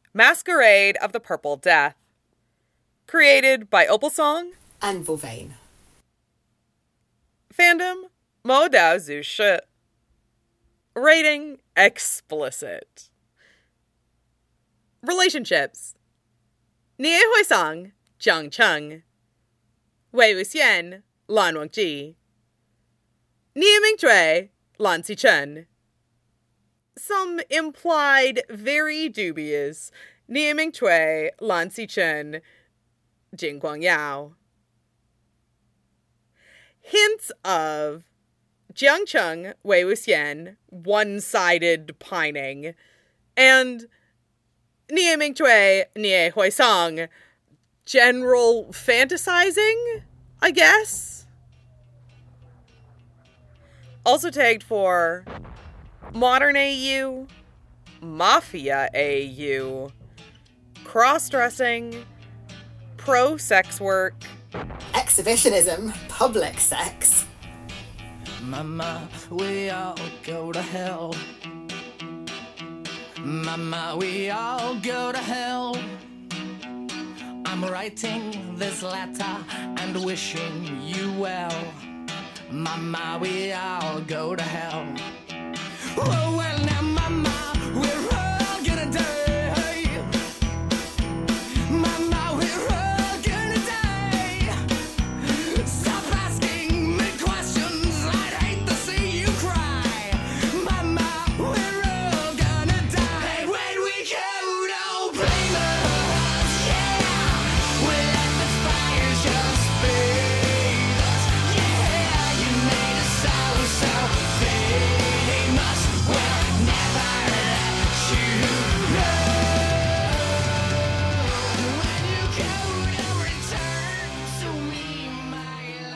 Masquerade of the Purple Death. Created by Opalsong and Vulvain. Fandom Mo Dao Zhu Shi. Rating explicit. Relationships: Nie Huisang, Jiang Cheng. Wei Wuxian, Lan Wangji. Nie Mingchui, Lan Xichen. Some implied, very dubious Nie Mingchui, Lan Xichen, Jing Guangyao. Hints of Jiang Cheng, Wei Wuxian, one-sided pining, and Nie Mingchui, Nie Huisang, general fantasizing, I guess? Also tagged for Modern AU, Mafia AU, cross-dressing, pro-sex work, exhibitionism, public sex. Mama, we all go to hell. Mama, we all go to hell. I'm writing this letter and wishing you well. Mama, we all go to hell. Oh, well, now, Mama, we're all gonna die. Mama, we're all gonna die. Stop asking me questions. I'd hate to see you cry. Mama, we're all gonna die. When we go, don't blame us. Yeah, we let the fire just fade us. Yeah, you made us so famous. We'll never let you know. When you go, don't return to me, my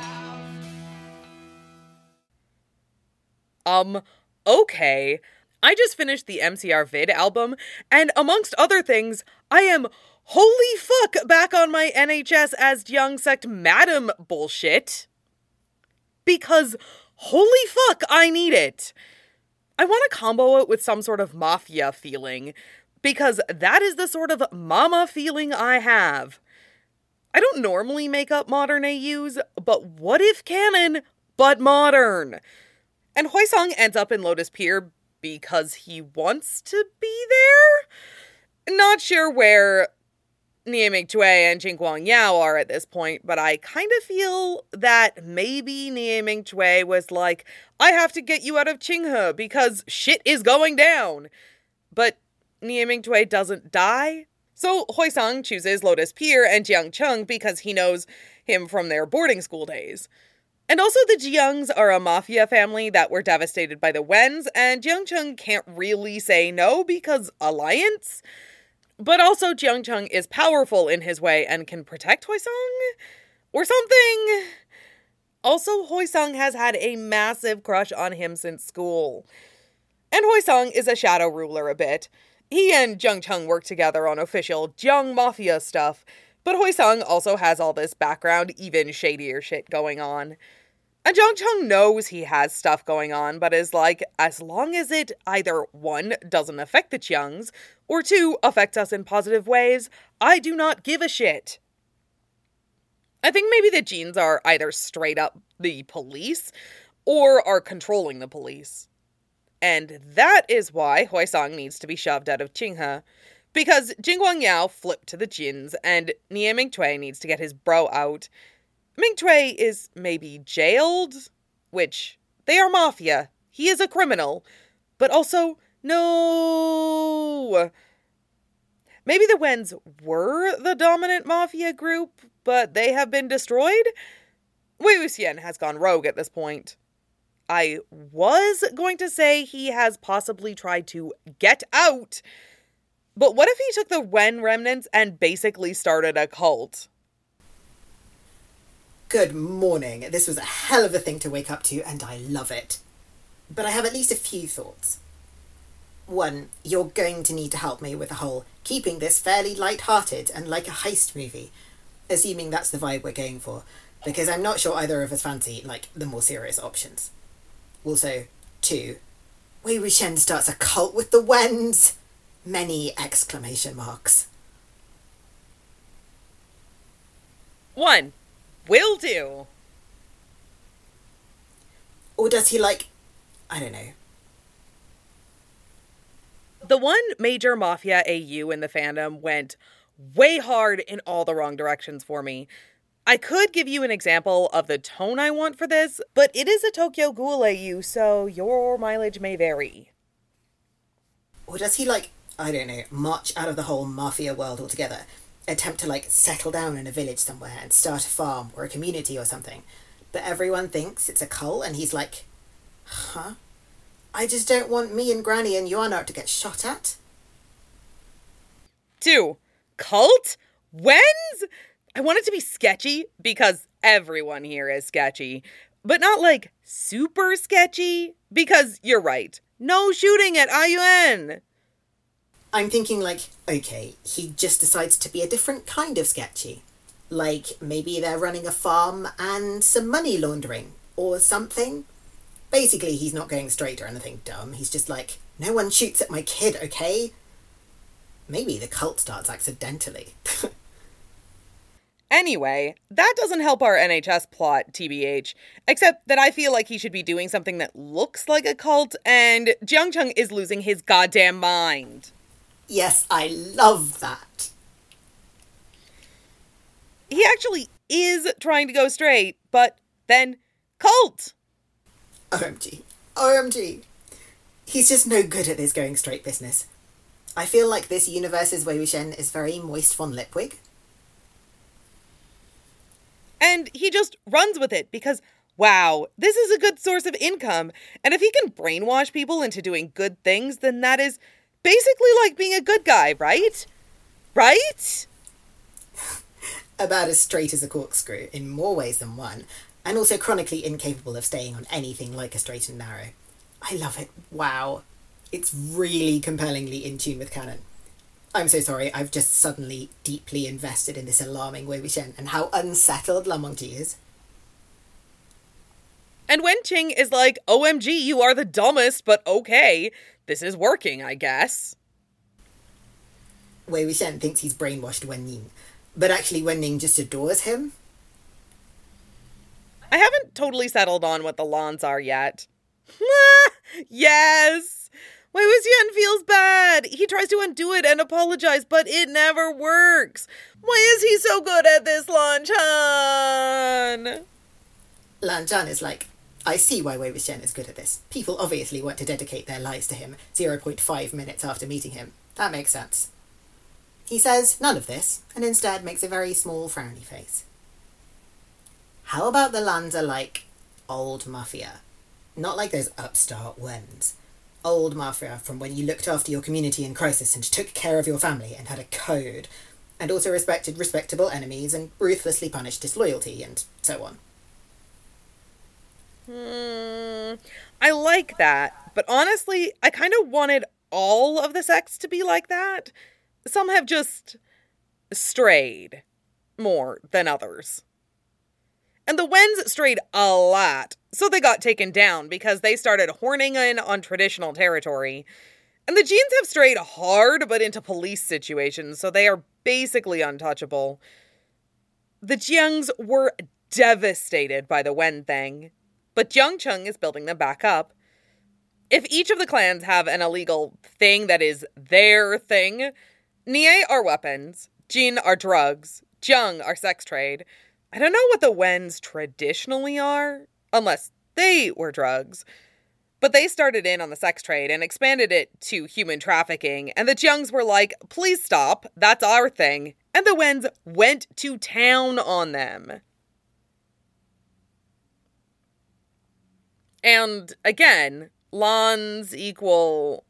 love. Okay. I just finished the MCR Vid album, and amongst other things, I am holy fuck back on my NHS as Young Sect Madam bullshit. Because holy fuck, I need it. I want to combo it with some sort of mafia feeling, because that is the sort of mama feeling I have. I don't normally make up modern AUs, but what if canon, but modern? And Huisong ends up in Lotus Pier because he wants to be there? Not sure where Nie Mingchui and Jing Guangyao are at this point, but I kind of feel that maybe Nie Mingchui was like, I have to get you out of Qinghe because shit is going down. But Nie Mingchui doesn't die. So Huisong chooses Lotus Pier and Jiang Cheng because he knows him from their boarding school days. And also the Jiangs are a mafia family that were devastated by the Wens, and Jiang Cheng can't really say no because alliance. But also Jiang Cheng is powerful in his way and can protect Huisong? Or something? Also, Huisong has had a massive crush on him since school. And Huisong is a shadow ruler a bit. He and Jiang Cheng work together on official Jiang Mafia stuff, but Huisong also has all this background, even shadier shit going on. And Jiang Cheng knows he has stuff going on, but is like, as long as it either 1, doesn't affect the Chiangs, or 2, affects us in positive ways, I do not give a shit. I think maybe the Jeans are either straight up the police, or are controlling the police. And that is why Huisong needs to be shoved out of Qinghe, because Jing Guangyao flipped to the Jins, and Nie Mingchui needs to get his bro out. Mingchui is maybe jailed, which, they are mafia. He is a criminal. But also, no. Maybe the Wens were the dominant mafia group, but they have been destroyed? Wei Wuxian has gone rogue at this point. I was going to say he has possibly tried to get out, but what if he took the Wen remnants and basically started a cult? Good morning. This was a hell of a thing to wake up to, and I love it. But I have at least a few thoughts. 1, you're going to need to help me with the whole keeping this fairly light-hearted and like a heist movie, assuming that's the vibe we're going for, because I'm not sure either of us fancy, like, the more serious options. Also, 2, Wei Wuxian starts a cult with the Wens. Many exclamation marks. 1. Will do. Or does he I don't know. The one major mafia AU in the fandom went way hard in all the wrong directions for me. I could give you an example of the tone I want for this, but it is a Tokyo Ghoul AU, so your mileage may vary. Or does he I don't know, march out of the whole mafia world altogether? Attempt to settle down in a village somewhere and start a farm or a community or something. But everyone thinks it's a cult and he's like, huh? I just don't want me and Granny and Joanna to get shot at. 2. Cult? When's? I want it to be sketchy because everyone here is sketchy. But not super sketchy because you're right. No shooting at IUN. I'm thinking okay, he just decides to be a different kind of sketchy. Maybe they're running a farm and some money laundering or something. Basically, he's not going straight or anything dumb. He's just no one shoots at my kid, okay? Maybe the cult starts accidentally. Anyway, that doesn't help our NHS plot, TBH, except that I feel like he should be doing something that looks like a cult, and Jiang Chung is losing his goddamn mind. Yes, I love that. He actually is trying to go straight, but then cult! OMG. OMG. He's just no good at this going straight business. I feel like this universe's Wei Wuxian is very Moist von Lipwig. And he just runs with it because, wow, this is a good source of income. And if he can brainwash people into doing good things, then that is basically like being a good guy, right? Right? About as straight as a corkscrew in more ways than one, and also chronically incapable of staying on anything like a straight and narrow. I love it. Wow. It's really compellingly in tune with canon. I'm so sorry, I've just suddenly deeply invested in this alarming Wei Wuxian and how unsettled Lan Wangji is. And Wen Qing is like, OMG, you are the dumbest, but okay, this is working, I guess. Wei Wuxian thinks he's brainwashed Wen Ning, but actually Wen Ning just adores him. I haven't totally settled on what the lawns are yet. Yes! Wei Wuxian feels bad. He tries to undo it and apologize, but it never works. Why is he so good at this, Lan Chan? Lan Zhan is like, I see why Wei Wuxian is good at this. People obviously want to dedicate their lives to him 0.5 minutes after meeting him. That makes sense. He says none of this, and instead makes a very small frowny face. How about the Lans are old mafia? Not like those upstart Wens. Old mafia from when you looked after your community in crisis and took care of your family and had a code, and also respected respectable enemies and ruthlessly punished disloyalty and so on. I like that, but honestly, I kind of wanted all of the sects to be like that. Some have just strayed more than others. And the Wens strayed a lot, so they got taken down because they started horning in on traditional territory. And the Jeans have strayed hard, but into police situations, so they are basically untouchable. The Jiangs were devastated by the Wen thing, but Jiang Chung is building them back up. If each of the clans have an illegal thing that is their thing, Nie are weapons, Jin are drugs, Jiang are sex trade. I don't know what the Wens traditionally are, unless they were drugs. But they started in on the sex trade and expanded it to human trafficking, and the Jiangs were like, please stop, that's our thing. And the Wens went to town on them. And again, Lans equal...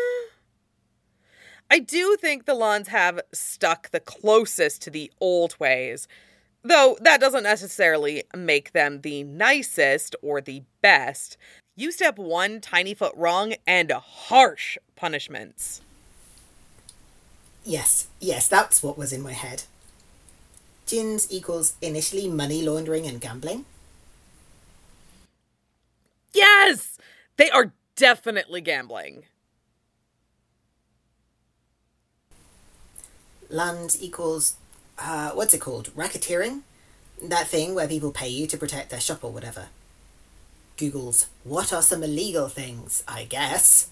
I do think the Lans have stuck the closest to the old ways, though that doesn't necessarily make them the nicest or the best. You step one tiny foot wrong and harsh punishments. Yes, that's what was in my head. Jins equals initially money laundering and gambling. Yes! They are definitely gambling. Land equals, what's it called? Racketeering? That thing where people pay you to protect their shop or whatever. Google's, what are some illegal things, I guess?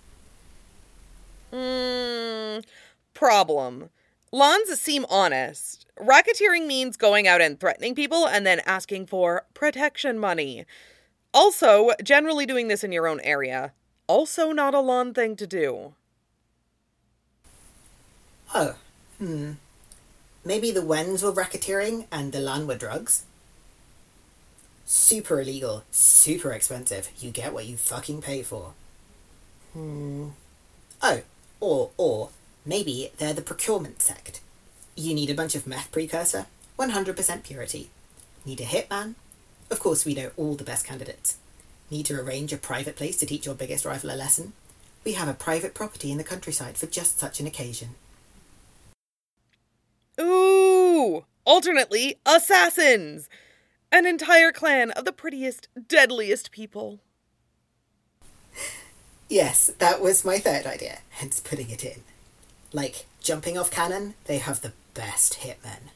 Problem. Lans seem honest. Racketeering means going out and threatening people and then asking for protection money. Also, generally doing this in your own area. Also not a Lan thing to do. Oh, Maybe the Wens were racketeering and the Lan were drugs? Super illegal, super expensive. You get what you fucking pay for. Oh, or maybe they're the procurement sect. You need a bunch of meth precursor, 100% purity. Need a hitman? Of course we know all the best candidates. Need to arrange a private place to teach your biggest rival a lesson? We have a private property in the countryside for just such an occasion. Ooh! Alternately, assassins! An entire clan of the prettiest, deadliest people. Yes, that was my third idea, hence putting it in. Like, jumping off cannon, they have the best hitmen.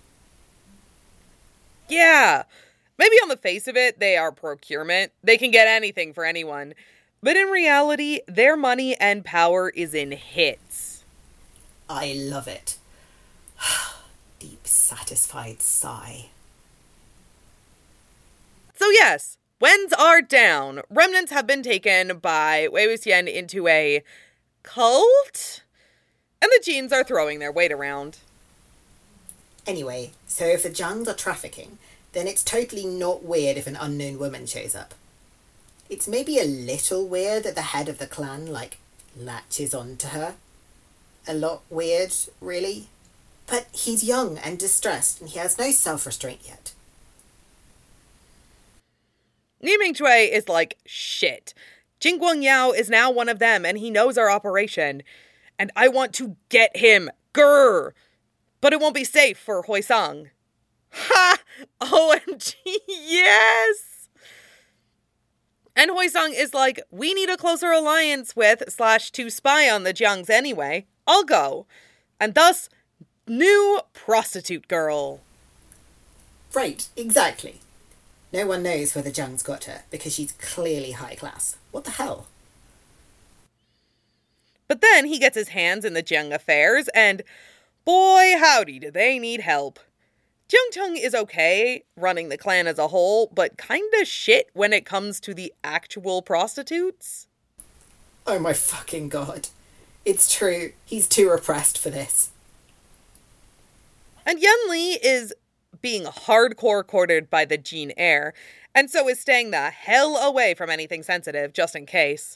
Yeah! Maybe on the face of it, they are procurement. They can get anything for anyone. But in reality, their money and power is in hits. I love it. Deep, satisfied sigh. So yes, Wens are down. Remnants have been taken by Wei Wuxian into a cult? And the Genes are throwing their weight around. Anyway, so if the Zhangs are trafficking, then it's totally not weird if an unknown woman shows up. It's maybe a little weird that the head of the clan, latches on to her. A lot weird, really. But he's young and distressed, and he has no self-restraint yet. Ni Mingchui is like, shit. Jing Guangyao is now one of them, and he knows our operation. And I want to get him. Grr! But it won't be safe for Huisang. Ha! OMG, yes! And Huisang is like, we need a closer alliance with / to spy on the Jiangs anyway. I'll go. And thus, new prostitute girl. Right, exactly. No one knows where the Zhangs got her, because she's clearly high class. What the hell? But then he gets his hands in the Jiang affairs, and boy howdy do they need help. Jiangcheng is okay running the clan as a whole, but kinda shit when it comes to the actual prostitutes. Oh my fucking god. It's true, he's too repressed for this. And Yan Li is being hardcore courted by the Jin heir, and so is staying the hell away from anything sensitive, just in case.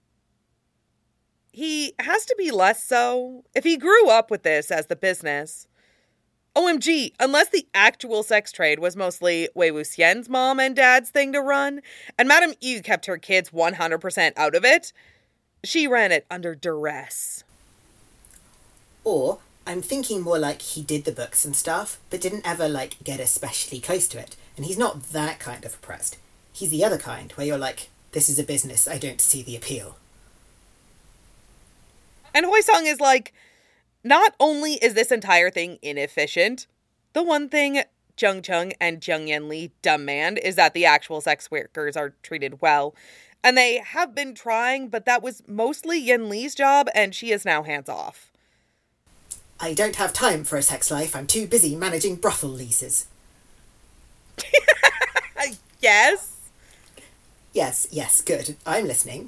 He has to be less so if he grew up with this as the business. OMG, unless the actual sex trade was mostly Wei Wuxian's mom and dad's thing to run, and Madame Yu kept her kids 100% out of it, she ran it under duress. Or, I'm thinking more like he did the books and stuff, but didn't ever, get especially close to it. And he's not that kind of oppressed. He's the other kind, where you're like, this is a business, I don't see the appeal. And Huisang is like, not only is this entire thing inefficient, the one thing Jiangcheng and Jiang Yanli demand is that the actual sex workers are treated well. And they have been trying, but that was mostly Yan Li's job, and she is now hands off. I don't have time for a sex life, I'm too busy managing brothel leases. Yes? Yes, good. I'm listening.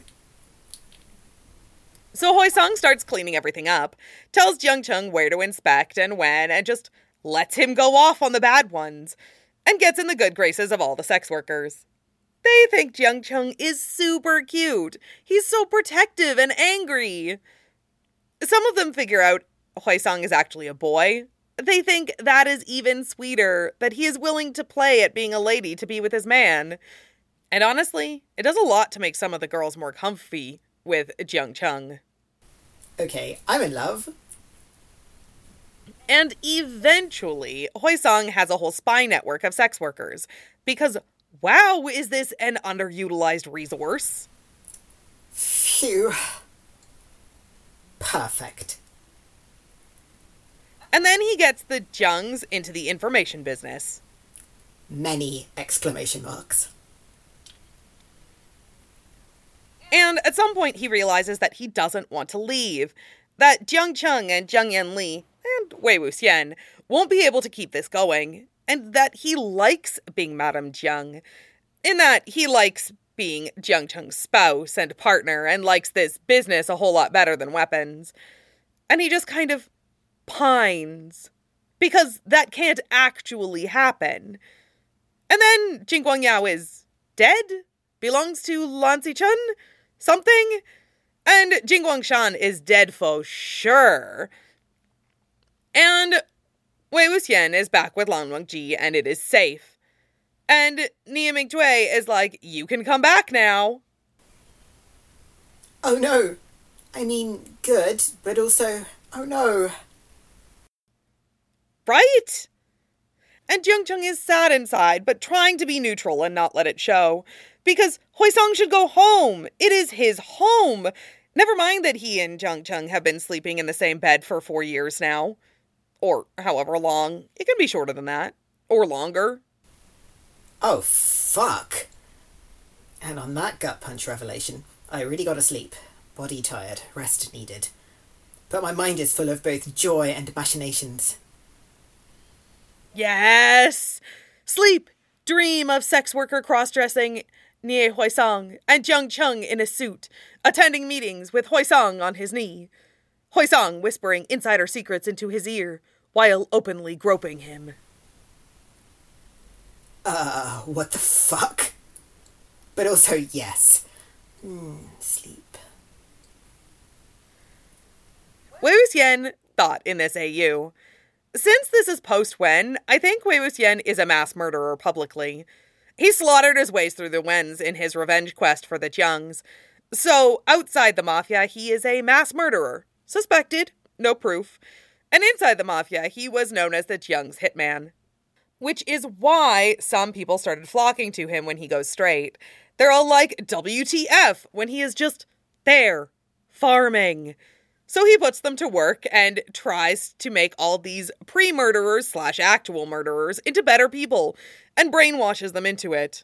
So Huisang starts cleaning everything up, tells Jiangcheng where to inspect and when, and just lets him go off on the bad ones, and gets in the good graces of all the sex workers. They think Jiangcheng is super cute. He's so protective and angry. Some of them figure out Huisang is actually a boy. They think that is even sweeter, that he is willing to play at being a lady to be with his man. And honestly, it does a lot to make some of the girls more comfy with Jiangcheng. Okay, I'm in love. And eventually, Huisang has a whole spy network of sex workers. Because, wow, is this an underutilized resource? Phew. Perfect. And then he gets the Jungs into the information business. Many exclamation marks. And at some point he realizes that he doesn't want to leave. That Jiang Cheng and Jiang Yanli and Wei Wuxian won't be able to keep this going. And that he likes being Madame Jiang. In that he likes being Jiang Cheng's spouse and partner and likes this business a whole lot better than weapons. And he just kind of pines. Because that can't actually happen. And then Jing Guangyao is dead? Belongs to Lan Zichun? Something? And Jing Guangshan is dead for sure. And Wei Wuxian is back with Lan Wangji and it is safe. And Nie Mingtui is like, you can come back now. Oh no. I mean, good, but also, oh no. Right? And Jiang Cheng is sad inside, but trying to be neutral and not let it show. Because Huisong should go home. It is his home. Never mind that he and Jiang Cheng have been sleeping in the same bed for 4 years now. Or however long. It can be shorter than that. Or longer. Oh, fuck. And on that gut punch revelation, I really gotta sleep. Body tired, rest needed. But my mind is full of both joy and machinations. Yes! Sleep! Dream of sex worker cross-dressing Nie Huisong and Jiang Cheng in a suit, attending meetings with Huisong on his knee. Huisong whispering insider secrets into his ear, while openly groping him. What the fuck? But also, yes. Sleep. Wei Wuxian thought in this AU. Since this is post-Wen, I think Wei Wuxian is a mass murderer publicly. He slaughtered his ways through the Wens in his revenge quest for the Jiangs. So, outside the Mafia, he is a mass murderer. Suspected, no proof. And inside the Mafia, he was known as the Jiang's hitman. Which is why some people started flocking to him when he goes straight. They're all like, WTF, when he is just there, farming. So he puts them to work and tries to make all these pre-murderers / actual murderers into better people and brainwashes them into it.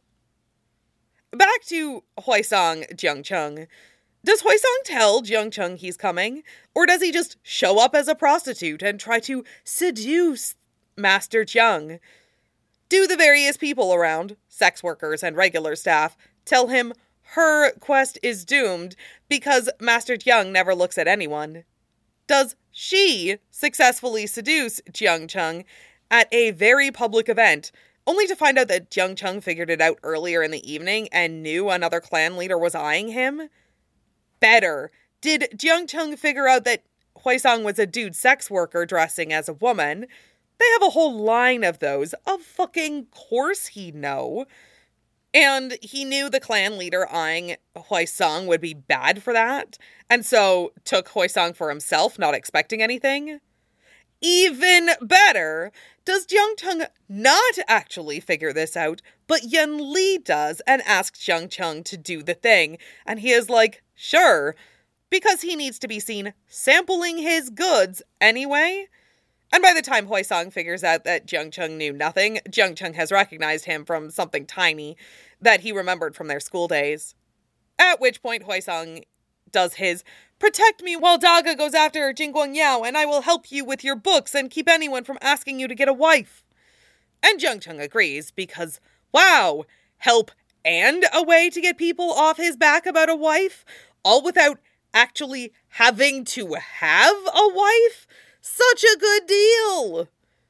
Back to Huisong Jiang Cheng. Does Huisong tell Jiang Cheng he's coming? Or does he just show up as a prostitute and try to seduce Master Jiang? Do the various people around, sex workers and regular staff, tell him her quest is doomed because Master Jiang never looks at anyone? Does she successfully seduce Jiang Cheng at a very public event, only to find out that Jiang Cheng figured it out earlier in the evening and knew another clan leader was eyeing him? Better, did Jiang Cheng figure out that Huisong was a dude sex worker dressing as a woman? They have a whole line of those. Of fucking course he'd know. And he knew the clan leader eyeing Huisong would be bad for that, and so took Huisong for himself, not expecting anything. Even better, does Jiang Cheng not actually figure this out, but Yan Li does and asks Jiang Cheng to do the thing, and he is like, sure, because he needs to be seen sampling his goods anyway? And by the time Huisong figures out that Jiang Cheng knew nothing, Jiang Cheng has recognized him from something tiny that he remembered from their school days. At which point Huisong does his, protect me while Daga goes after Jing Guangyao and I will help you with your books and keep anyone from asking you to get a wife. And Jiang Cheng agrees because, wow, help and a way to get people off his back about a wife, all without actually having to have a wife? Such a good deal!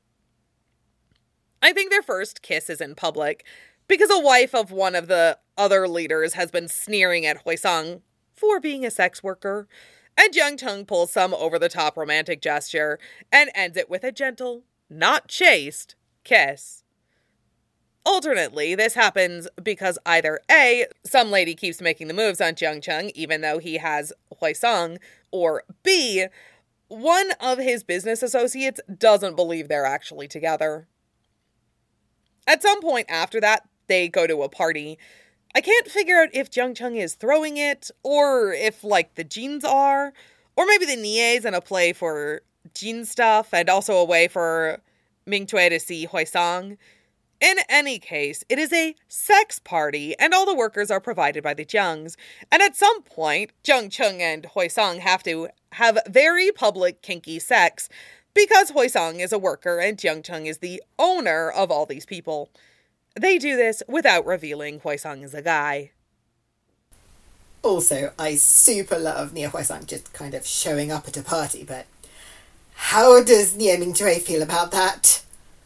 I think their first kiss is in public, because a wife of one of the other leaders has been sneering at Huisong for being a sex worker, and Jiang Cheng pulls some over-the-top romantic gesture and ends it with a gentle, not chaste, kiss. Alternately, this happens because either A, some lady keeps making the moves on Jiang Cheng even though he has Huisong, or B, one of his business associates doesn't believe they're actually together. At some point after that, they go to a party. I can't figure out if Jiang Cheng is throwing it, or if, like, the Jeans are, or maybe the Nie's in a play for Jin stuff and also a way for Ming Tue to see Huaisang. In any case, it is a sex party, and all the workers are provided by the Jiangs. And at some point, Jiang Cheng and Huaisang have to have very public kinky sex, because Huaisang is a worker and Jiang Cheng is the owner of all these people. They do this without revealing Huaisang is a guy. Also, I super love Nie Huaisang just kind of showing up at a party, but how does Nie Mingtue feel about that?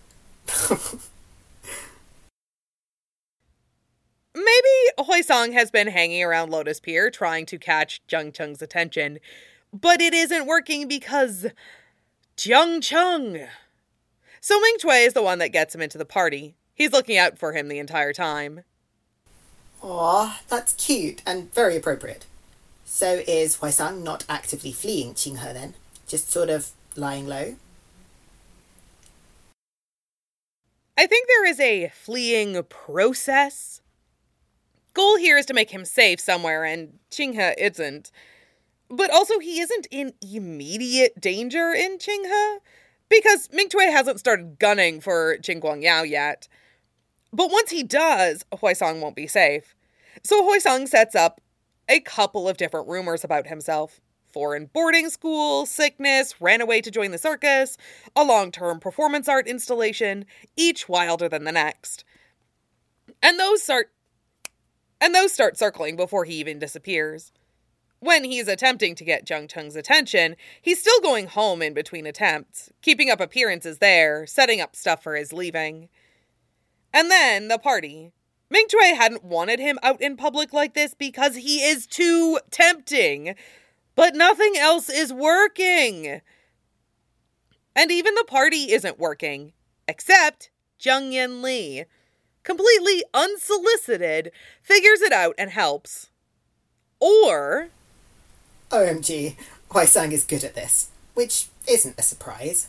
Maybe Huaisang has been hanging around Lotus Pier trying to catch Jiang Cheng's attention, but it isn't working because Jiang Cheng. So Ming Tue is the one that gets him into the party. He's looking out for him the entire time. Aw, that's cute and very appropriate. So is Huaisang not actively fleeing Qinghe then? Just sort of lying low? I think there is a fleeing process. Goal here is to make him safe somewhere, and Qinghe isn't. But also, he isn't in immediate danger in Qinghe, because Ming Tue hasn't started gunning for Qin Guangyao yet. But once he does, Huaisang won't be safe. So Huaisang sets up a couple of different rumors about himself. Foreign boarding school, sickness, ran away to join the circus, a long-term performance art installation, each wilder than the next. And those start circling before he even disappears. When he's attempting to get Jiang Cheng's attention, he's still going home in between attempts, keeping up appearances there, setting up stuff for his leaving. And then, the party. Ming Tue hadn't wanted him out in public like this because he is too tempting. But nothing else is working. And even the party isn't working. Except Zheng Yanli, completely unsolicited, figures it out and helps. Or... OMG, Huaisang is good at this, which isn't a surprise.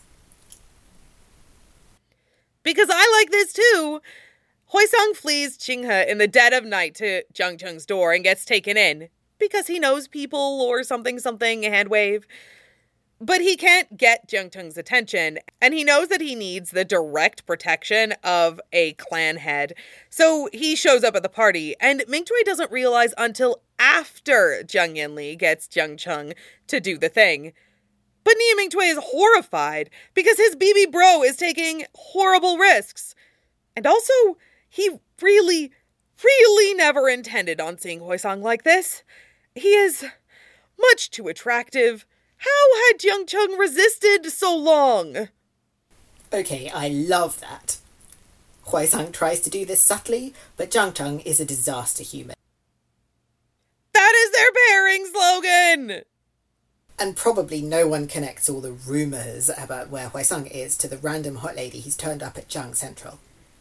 Because I like this too. Huaisang flees Qinghe in the dead of night to Jiang Cheng's door and gets taken in. Because he knows people or something, a hand wave. But he can't get Jiang Cheng's attention, and he knows that he needs the direct protection of a clan head. So he shows up at the party, and Ming Tue doesn't realize until after Zheng Yanli gets Jiang Cheng to do the thing. But Nie Ming Tue is horrified because his BB bro is taking horrible risks. And also, he really never intended on seeing Huaisang like this. He is much too attractive. How had Jiang Cheng resisted so long? Okay, I love that. Huaisang tries to do this subtly, but Jiang Cheng is a disaster human. That is their pairing slogan! And probably no one connects all the rumours about where Huaisang is to the random hot lady he's turned up at Jiang Central.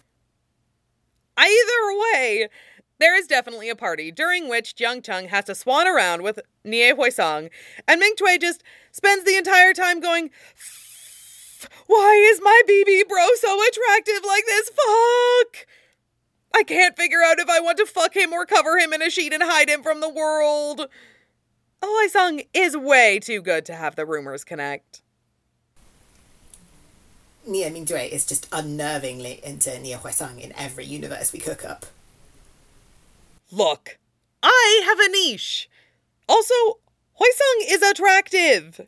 Either way, there is definitely a party during which Jiang Cheng has to swan around with Nie Huaisang, and Ming Tue just spends the entire time going, why is my BB bro so attractive like this? Fuck! I can't figure out if I want to fuck him or cover him in a sheet and hide him from the world. Huaisang is way too good to have the rumors connect. Nie Ming Tue is just unnervingly into Nie Huaisang in every universe we cook up. Look, I have a niche. Also, Huaisang is attractive.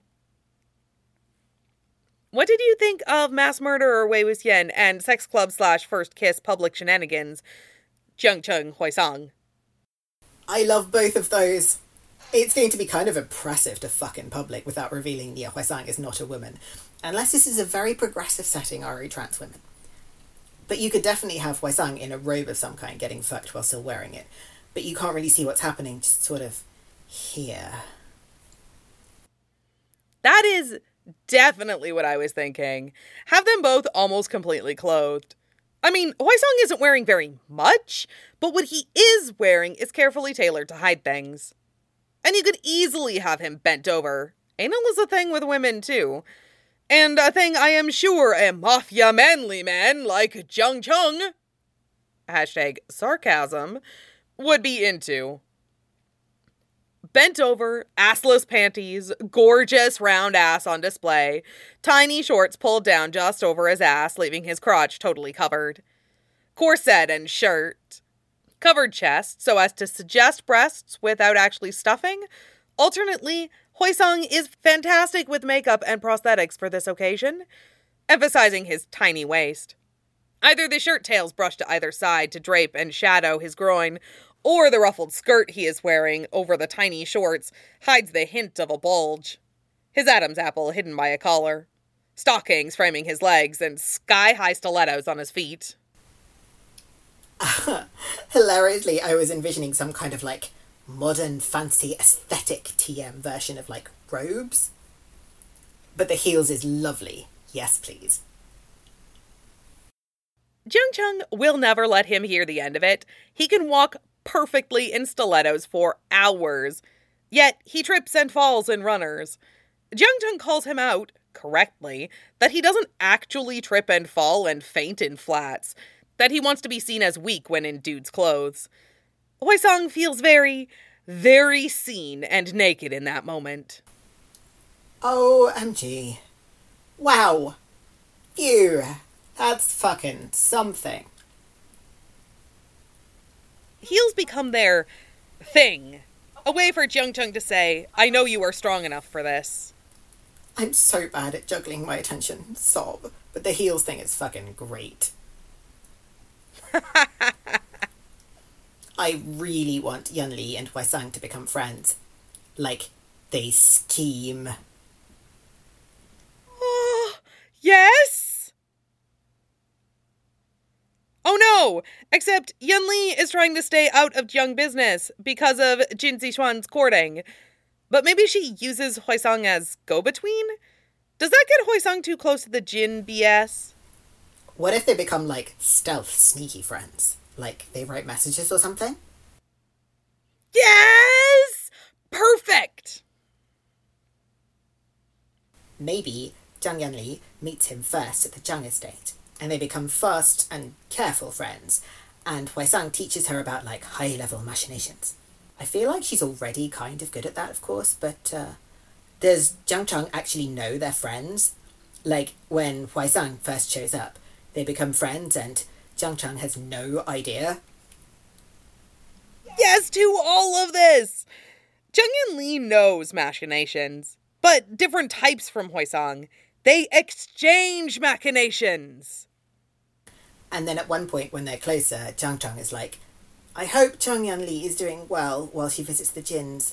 What did you think of Mass Murderer Wei Wuxian and Sex Club / First Kiss Public Shenanigans, Jiang Cheng Huaisang? I love both of those. It's going to be kind of impressive to fuck in public without revealing Nie Huaisang is not a woman. Unless this is a very progressive setting RE trans women. But you could definitely have Huaisang in a robe of some kind getting fucked while still wearing it. But you can't really see what's happening, just sort of here. That is definitely what I was thinking. Have them both almost completely clothed. I mean, Huaisang isn't wearing very much, but what he is wearing is carefully tailored to hide things. And you could easily have him bent over. Anal is a thing with women, too. And a thing I am sure a mafia manly man like Jiang Cheng, # sarcasm, would be into. Bent over, assless panties, gorgeous round ass on display, tiny shorts pulled down just over his ass, leaving his crotch totally covered. Corset and shirt. Covered chest, so as to suggest breasts without actually stuffing. Alternately, Hwaesung is fantastic with makeup and prosthetics for this occasion, emphasizing his tiny waist. Either the shirt tails brushed to either side to drape and shadow his groin, or the ruffled skirt he is wearing over the tiny shorts hides the hint of a bulge. His Adam's apple hidden by a collar. Stockings framing his legs and sky-high stilettos on his feet. Hilariously, I was envisioning some kind of, like, modern, fancy, aesthetic TM version of, like, robes. But the heels is lovely. Yes, please. Jung-chung will never let him hear the end of it. He can walk perfectly in stilettos for hours. Yet, he trips and falls in runners. Jung-chung calls him out, correctly, that he doesn't actually trip and fall and faint in flats. That he wants to be seen as weak when in dude's clothes. Hwaesung feels very, very seen and naked in that moment. OMG. Wow. Phew. That's fucking something. Heels become their thing. A way for Jung-chung to say, I know you are strong enough for this. I'm so bad at juggling my attention. Sob. But the heels thing is fucking great. I really want Yeonli and Hwaesung to become friends. Like, they scheme. Oh, yes? Oh no! Except Yeonli is trying to stay out of Jung business because of Jin Zixuan's courting. But maybe she uses Hwaesung as go-between? Does that get Hwaesung too close to the Jin BS? What if they become, like, stealth, sneaky friends? Like, they write messages or something? Yes! Perfect! Maybe Jang Yeonli meets him first at the Jang estate, and they become fast and careful friends, and Hwaesung teaches her about, like, high-level machinations. I feel like she's already kind of good at that, of course, but, does Jung-chung actually know they're friends? Like, when Hwaesung first shows up, they become friends, and Jung-chung has no idea. Yes to all of this! Jung Yeon-li knows machinations, but different types from Hwaesung. They exchange machinations! And then at one point when they're closer, Jung-chung is like, I hope Jung Yeon-li is doing well while she visits the Jins.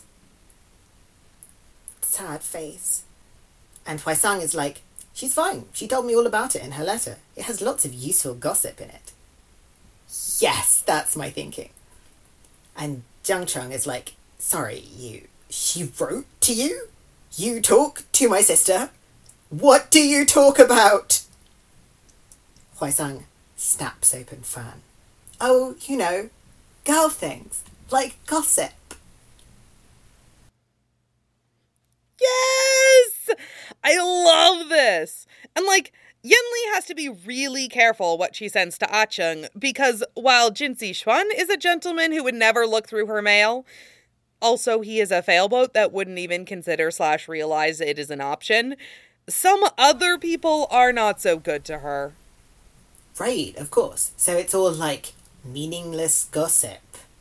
Sad face. And Hwaesung is like, she's fine. She told me all about it in her letter. It has lots of useful gossip in it. Yes, that's my thinking. And Jung-chung is like, sorry, she wrote to you? You talk to my sister? What do you talk about? Hwaesung snaps open fan. Oh, you know, girl things, like gossip. Yes! I love this! And like, Yeonli has to be really careful what she sends to Ah-chung, because while Jin Si-xuan is a gentleman who would never look through her mail, also he is a failboat that wouldn't even consider / realize it is an option, some other people are not so good to her. Right, of course. So it's all like meaningless gossip.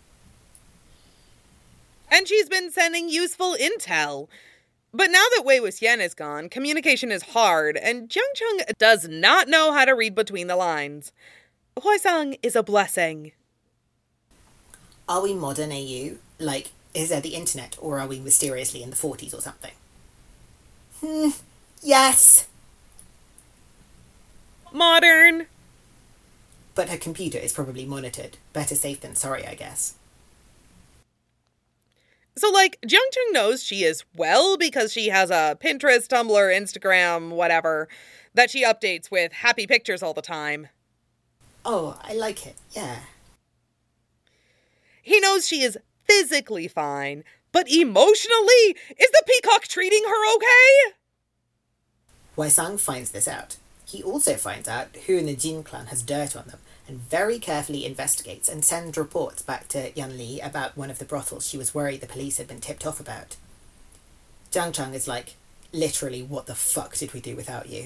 And she's been sending useful intel. But now that Wei Wuxian is gone, communication is hard, and Jung-chung does not know how to read between the lines. Hwaesung is a blessing. Are we modern AU? Like, is there the internet, or are we mysteriously in the 40s or something? Yes! Modern. But her computer is probably monitored. Better safe than sorry, I guess. So, like, Jung-chung knows she is well because she has a Pinterest, Tumblr, Instagram, whatever, that she updates with happy pictures all the time. Oh, I like it, yeah. He knows she is physically fine, but emotionally, is the peacock treating her okay? Hwaesung finds this out. He also finds out who in the Jin clan has dirt on them and very carefully investigates and sends reports back to Yan Li about one of the brothels she was worried the police had been tipped off about. Jiang Cheng is like, literally, what the fuck did we do without you?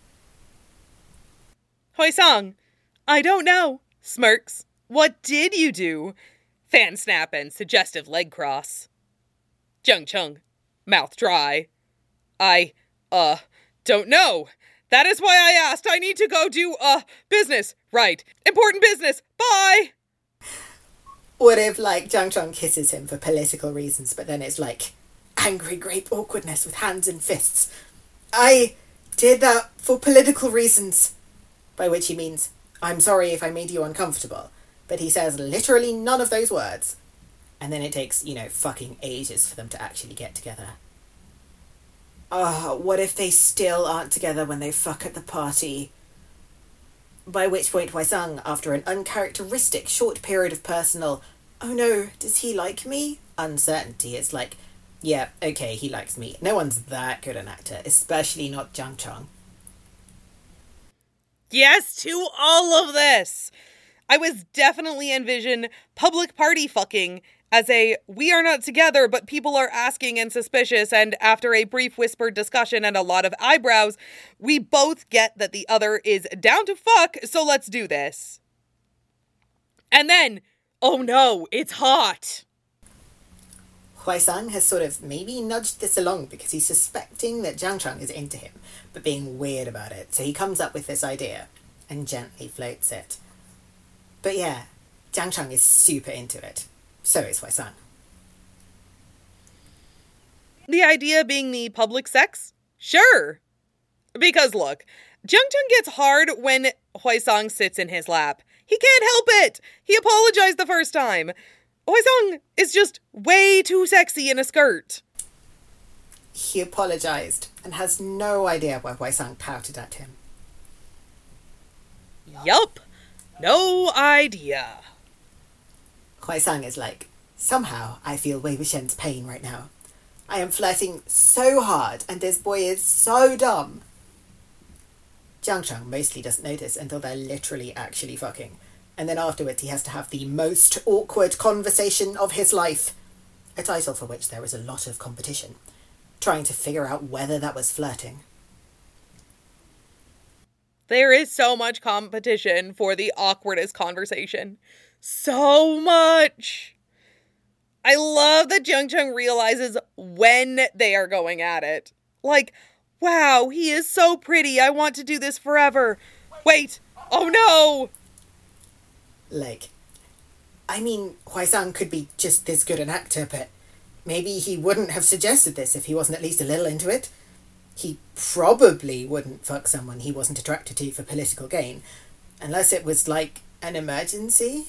Huaisang, I don't know. Smirks. What did you do? Fan snap and suggestive leg cross. Jiang Cheng, mouth dry. I don't know. That is why I asked. I need to go do, business. Right. Important business. Bye! What if, like, Jiang Cheng kisses him for political reasons, but then it's like, angry grape awkwardness with hands and fists. I did that for political reasons. By which he means, I'm sorry if I made you uncomfortable. But he says literally none of those words. And then it takes, fucking ages for them to actually get together. What if they still aren't together when they fuck at the party? By which point Huaisang, after an uncharacteristic short period of personal, oh no, does he like me? Uncertainty, it's like, yeah, okay, he likes me. No one's that good an actor, especially not Jiang Cheng. Yes to all of this! I was definitely envision public party fucking as a, we are not together, but people are asking and suspicious, and after a brief whispered discussion and a lot of eyebrows, we both get that the other is down to fuck, so let's do this. And then, oh no, it's hot! Huaisang has sort of maybe nudged this along because he's suspecting that Jiang Cheng is into him, but being weird about it, so he comes up with this idea and gently floats it. But yeah, Jiang Cheng is super into it. So is Huaisang. The idea being the public sex? Sure. Because look, Jiang Cheng gets hard when Huaisang sits in his lap. He can't help it! He apologized the first time. Huaisang is just way too sexy in a skirt. He apologized and has no idea why Huaisang pouted at him. Yup. No idea. Huaisang is like, somehow I feel Wei Wuxian's pain right now. I am flirting so hard and this boy is so dumb. Jiang Cheng mostly doesn't notice until they're literally actually fucking. And then afterwards he has to have the most awkward conversation of his life. A title for which there is a lot of competition. Trying to figure out whether that was flirting. There is so much competition for the awkwardest conversation. So much! I love that Jiang Cheng realizes when they are going at it. Like, wow, he is so pretty. I want to do this forever. Wait, oh no! Like, I mean, Huaisang could be just this good an actor, but maybe he wouldn't have suggested this if he wasn't at least a little into it. He probably wouldn't fuck someone he wasn't attracted to for political gain, unless it was, like, an emergency.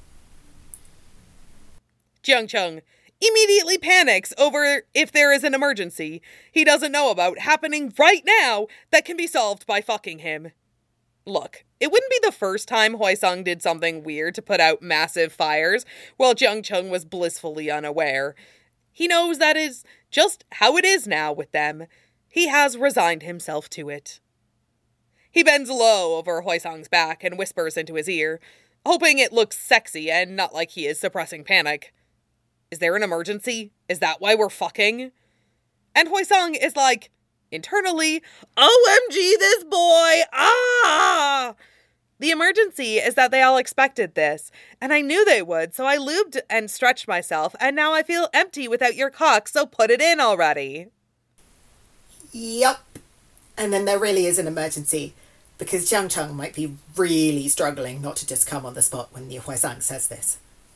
Jiang Cheng immediately panics over if there is an emergency he doesn't know about happening right now that can be solved by fucking him. Look, it wouldn't be the first time Huaisang did something weird to put out massive fires while Jiang Cheng was blissfully unaware. He knows that is just how it is now with them. He has resigned himself to it. He bends low over Huaisang's back and whispers into his ear, hoping it looks sexy and not like he is suppressing panic. Is there an emergency? Is that why we're fucking? And Huaisang is like, internally, OMG this boy! Ah! The emergency is that they all expected this, and I knew they would, so I lubed and stretched myself, and now I feel empty without your cock, so put it in already. Yup. And then there really is an emergency, because Jiang Cheng might be really struggling not to just come on the spot when the Huaisang says this.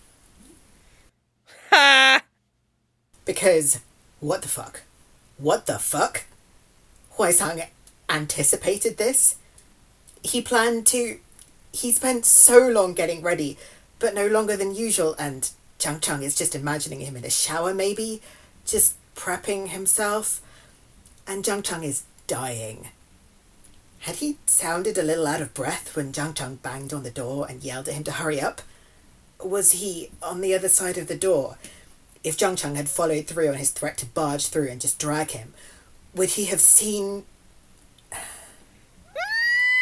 Ha! Because, what the fuck? What the fuck? Huaisang anticipated this? He spent so long getting ready, but no longer than usual, and Jiang Cheng is just imagining him in a shower maybe, just prepping himself, and Jiang Cheng is dying. Had he sounded a little out of breath when Jiang Cheng banged on the door and yelled at him to hurry up? Was he on the other side of the door? If Jiang Cheng had followed through on his threat to barge through and just drag him, would he have seen...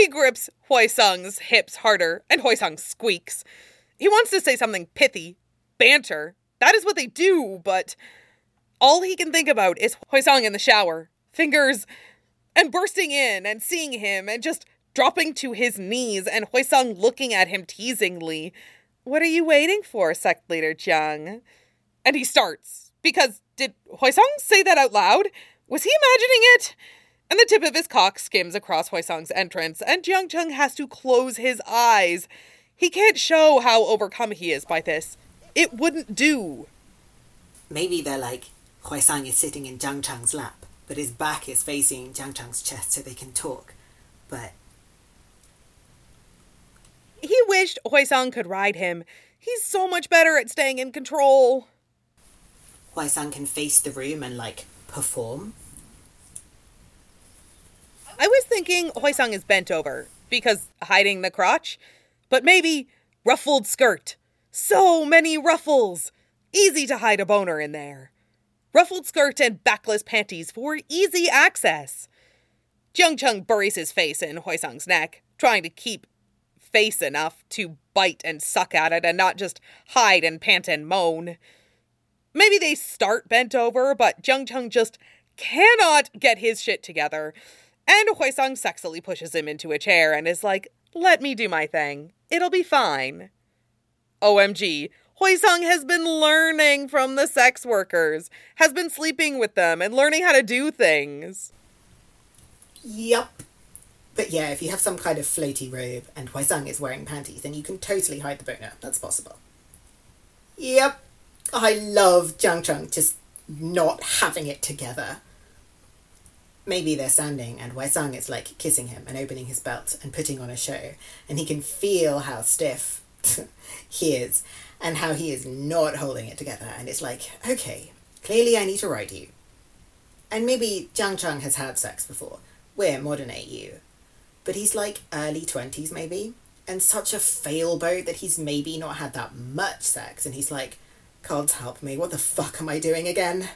He grips Huaisang's hips harder, and Huaisang squeaks. He wants to say something pithy, banter. That is what they do, but all he can think about is Huaisang in the shower, fingers, and bursting in and seeing him and just dropping to his knees and Huaisang looking at him teasingly. What are you waiting for, sect leader Jiang? And he starts, because did Huaisang say that out loud? Was he imagining it? And the tip of his cock skims across Huaisang's entrance, and Jiang Cheng has to close his eyes. He can't show how overcome he is by this. It wouldn't do. Maybe they're like, Huaisang is sitting in Jiang Cheng's lap, but his back is facing Jiang Cheng's chest so they can talk. But he wished Huaisang could ride him. He's so much better at staying in control. Huaisang can face the room and, like, perform. I was thinking Huaisang is bent over, because hiding the crotch. But maybe ruffled skirt. So many ruffles. Easy to hide a boner in there. Ruffled skirt and backless panties for easy access. Jiang Cheng buries his face in Huaisang's neck, trying to keep face enough to bite and suck at it and not just hide and pant and moan. Maybe they start bent over, but Jiang Cheng just cannot get his shit together. And Huaisang sexily pushes him into a chair and is like, let me do my thing. It'll be fine. OMG, Huaisang has been learning from the sex workers, has been sleeping with them and learning how to do things. Yup. But yeah, if you have some kind of floaty robe and Huaisang is wearing panties, then you can totally hide the boner. That's possible. Yep. I love Jiang Cheng just not having it together. Maybe they're standing and Huaisang is like kissing him and opening his belt and putting on a show, and he can feel how stiff he is and how he is not holding it together, and it's like, okay, clearly I need to ride you. And maybe Jiang Cheng has had sex before. We're modern AU. But he's like early 20s maybe, and such a failboat that he's maybe not had that much sex, and he's like, God help me, what the fuck am I doing again?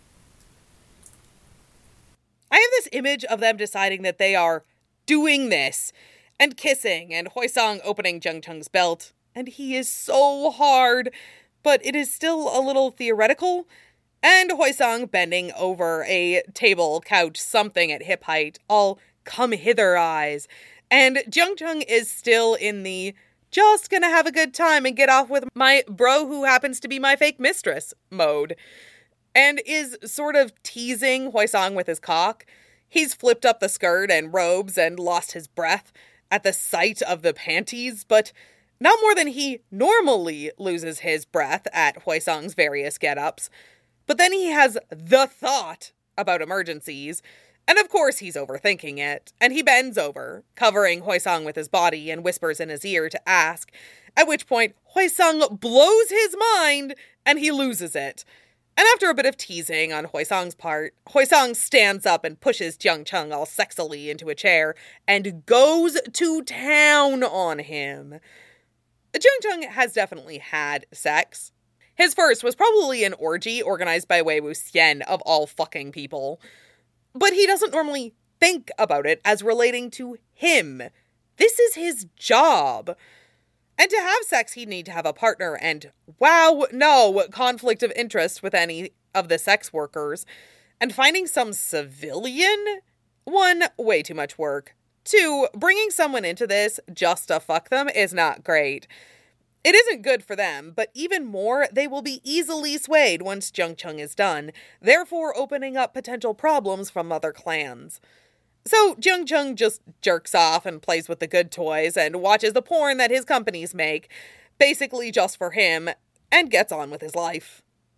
I have this image of them deciding that they are doing this and kissing and Huaisang opening Jiang Cheng's belt. And he is so hard, but it is still a little theoretical. And Huaisang bending over a table, couch, something at hip height, all come hither eyes. And Jiang Cheng is still in the just gonna have a good time and get off with my bro who happens to be my fake mistress mode. And is sort of teasing Huaisang with his cock. He's flipped up the skirt and robes and lost his breath at the sight of the panties, but not more than he normally loses his breath at Huaisang's various get-ups. But then he has the thought about emergencies, and of course he's overthinking it, and he bends over, covering Huaisang with his body and whispers in his ear to ask, at which point Huaisang blows his mind and he loses it. And after a bit of teasing on Huaisang's part, Huaisang stands up and pushes Jiang Cheng all sexily into a chair and goes to town on him. Jiang Cheng has definitely had sex. His first was probably an orgy organized by Wei Wuxian of all fucking people. But he doesn't normally think about it as relating to him. This is his job. And to have sex, he'd need to have a partner, and wow, no conflict of interest with any of the sex workers. And finding some civilian? 1, way too much work. 2, bringing someone into this just to fuck them is not great. It isn't good for them, but even more, they will be easily swayed once Jiang Cheng is done, therefore opening up potential problems from other clans. So Jiang Cheng just jerks off and plays with the good toys and watches the porn that his companies make, basically just for him, and gets on with his life.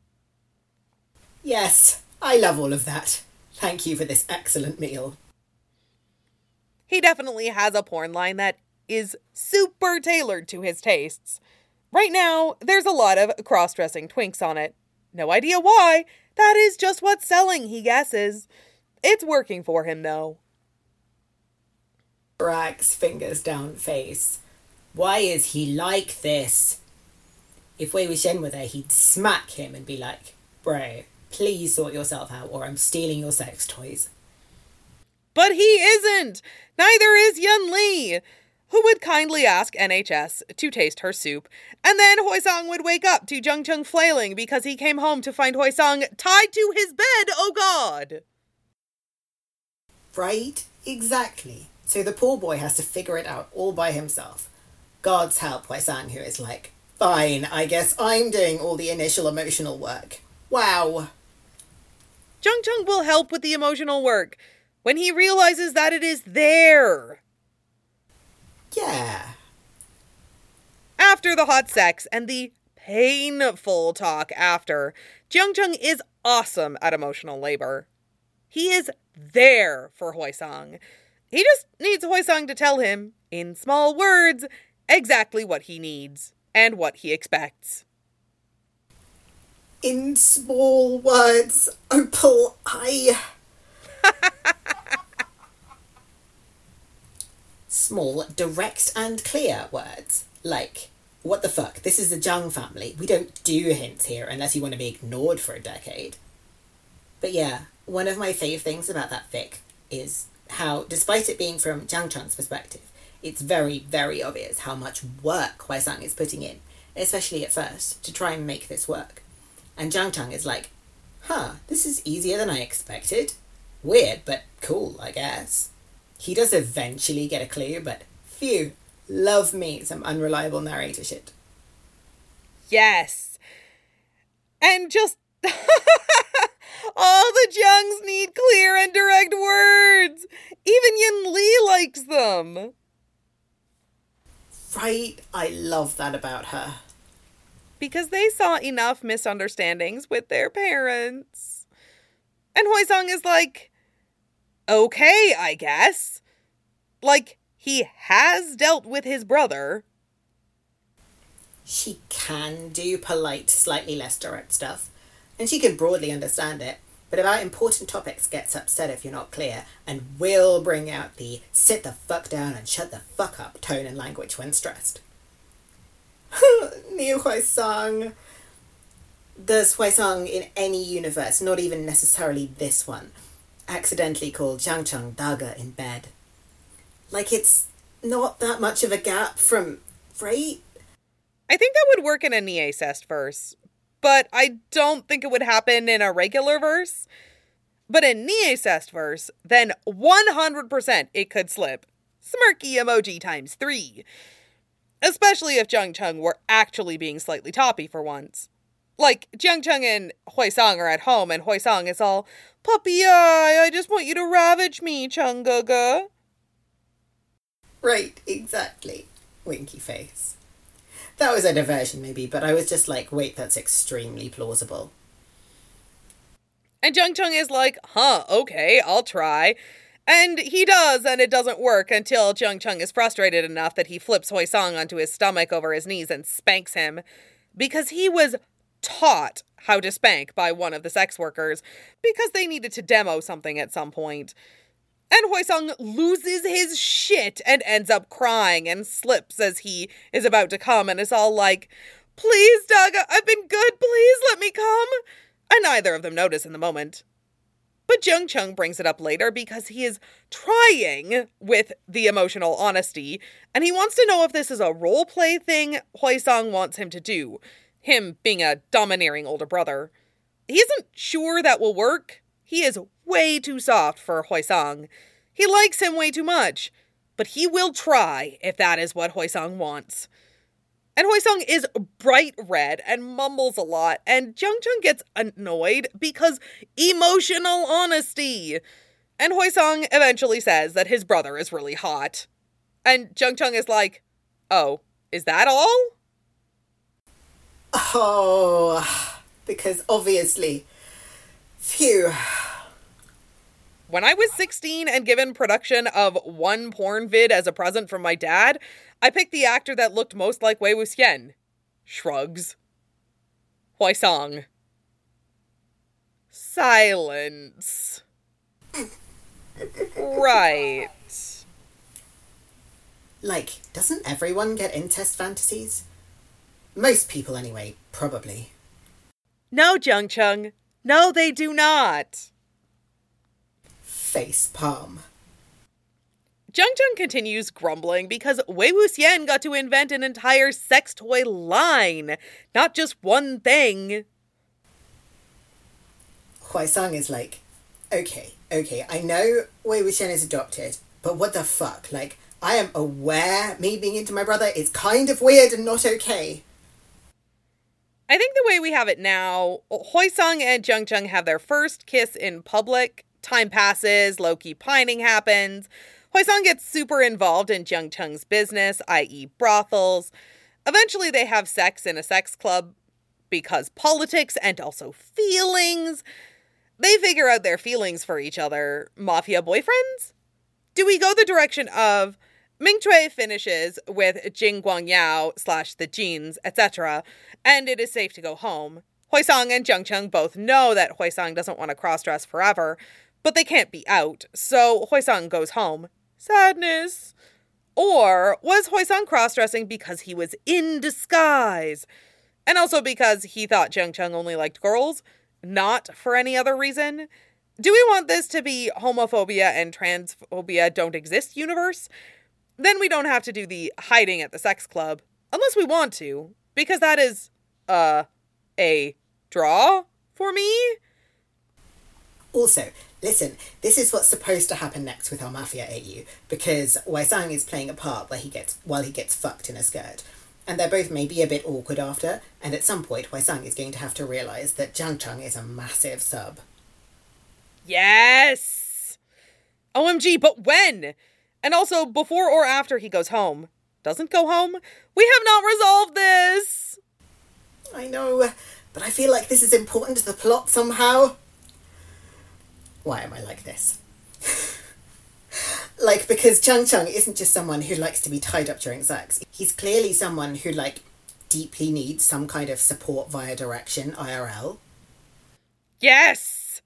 Yes, I love all of that. Thank you for this excellent meal. He definitely has a porn line that is super tailored to his tastes. Right now, there's a lot of cross-dressing twinks on it. No idea why. That is just what's selling, he guesses. It's working for him, though. Brack's fingers down face. Why is he like this? If Wei Wuxian were there, he'd smack him and be like, bro, please sort yourself out or I'm stealing your sex toys. But he isn't! Neither is Yun Li, who would kindly ask NHS to taste her soup, and then Hoi-sung would wake up to Jung Chung flailing because he came home to find Hoi-sung tied to his bed, oh god! Right? Exactly. So the poor boy has to figure it out all by himself. God's help Hoi-sang, who is like, fine, I guess I'm doing all the initial emotional work. Wow. Jung Chung will help with the emotional work when he realizes that it is there. Yeah. After the hot sex and the painful talk after, Jung Chung is awesome at emotional labor. He is there for Hoi-sung. He just needs Hoi-sung to tell him, in small words, exactly what he needs and what he expects. In small words, Opal, Small, direct and clear words. Like, what the fuck, this is the Jung family. We don't do hints here unless you want to be ignored for a decade. But yeah, one of my fave things about that fic is how, despite it being from Jung Chung's perspective, it's very, very obvious how much work Hoi-sung is putting in, especially at first, to try and make this work. And Jung Chung is like, this is easier than I expected. Weird, but cool, I guess. He does eventually get a clue, but phew, love me some unreliable narrator shit. Yes. And just... all the Jungs need clear and direct words. Even Yun Li likes them. Right, I love that about her. Because they saw enough misunderstandings with their parents. And Hoi-sung is like, okay, I guess. Like, he has dealt with his brother. She can do polite, slightly less direct stuff, and she can broadly understand it, but about important topics gets upset if you're not clear, and will bring out the sit the fuck down and shut the fuck up tone and language when stressed. New Hoi-sung. Does Hoi-sung in any universe, not even necessarily this one, accidentally call Jung Chung Daga in bed? Like, it's not that much of a gap from, right? I think that would work in a Nie-cest verse, but I don't think it would happen in a regular verse. But in Nie-cest verse, then 100% it could slip. Smirky emoji times 3. Especially if Jung Chung were actually being slightly toppy for once. Like, Jung Chung and Hoi-sung are at home and Hoi-sung is all, puppy eye, I just want you to ravage me, Chung-ga-ga. Right, exactly. Winky face. That was a diversion maybe, but I was just like, wait, that's extremely plausible. And Jung Chung is like, okay, I'll try. And he does, and it doesn't work until Jung Chung is frustrated enough that he flips Hoi-sung onto his stomach over his knees and spanks him. Because he was taught how to spank by one of the sex workers, because they needed to demo something at some point. And Hoi-sung loses his shit and ends up crying and slips as he is about to come and is all like, please, Daga, I've been good, please let me come. And neither of them notice in the moment. But Jung Chung brings it up later because he is trying with the emotional honesty, and he wants to know if this is a roleplay thing Hoi-sung wants him to do, him being a domineering older brother. He isn't sure that will work. He is way too soft for Hoi-sung. He likes him way too much, but he will try if that is what Hoi-sung wants. And Hoi-sung is bright red and mumbles a lot, and Jung Chung gets annoyed because emotional honesty. And Hoi-sung eventually says that his brother is really hot. And Jung Chung is like, oh, is that all? Oh, because obviously, phew. When I was 16 and given production of one porn vid as a present from my dad, I picked the actor that looked most like Wei Wuxian. Shrugs. Hoi-sung. Silence. Right. Like, doesn't everyone get incest fantasies? Most people anyway, probably. No, Jung Chung. No, they do not. Face palm. Jung Jung continues grumbling because Wei Wuxian got to invent an entire sex toy line, not just one thing. Huaisang is like, okay, I know Wei Wuxian is adopted, but what the fuck? Like, I am aware me being into my brother is kind of weird and not okay. I think the way we have it now, Huaisang and Jung Jung have their first kiss in public. Time passes, low-key pining happens. Huaisang gets super involved in Jung Jung's business, i.e. brothels. Eventually they have sex in a sex club because politics and also feelings. They figure out their feelings for each other. Mafia boyfriends? Do we go the direction of Ming Chui finishes with Jing Guangyao / the jeans, etc., and it is safe to go home? Huaisang and Jung Jung both know that Huaisang doesn't want to cross-dress forever, but they can't be out, so Huaisang goes home. Sadness. Or was Huaisang cross-dressing because he was in disguise? And also because he thought Jung Jung only liked girls, not for any other reason? Do we want this to be homophobia and transphobia don't exist universe? Then we don't have to do the hiding at the sex club, unless we want to, because that is, a draw for me. Also, listen, this is what's supposed to happen next with our Mafia AU, because Waisang is playing a part while he gets fucked in a skirt. And they're both maybe a bit awkward after, and at some point Waisang is going to have to realise that Jung Jung is a massive sub. Yes! OMG, but when? And also, before or after he goes home. Doesn't go home? We have not resolved this! I know, but I feel like this is important to the plot somehow. Why am I like this? Because Chung Chung isn't just someone who likes to be tied up during sex. He's clearly someone who, deeply needs some kind of support via direction, IRL. Yes!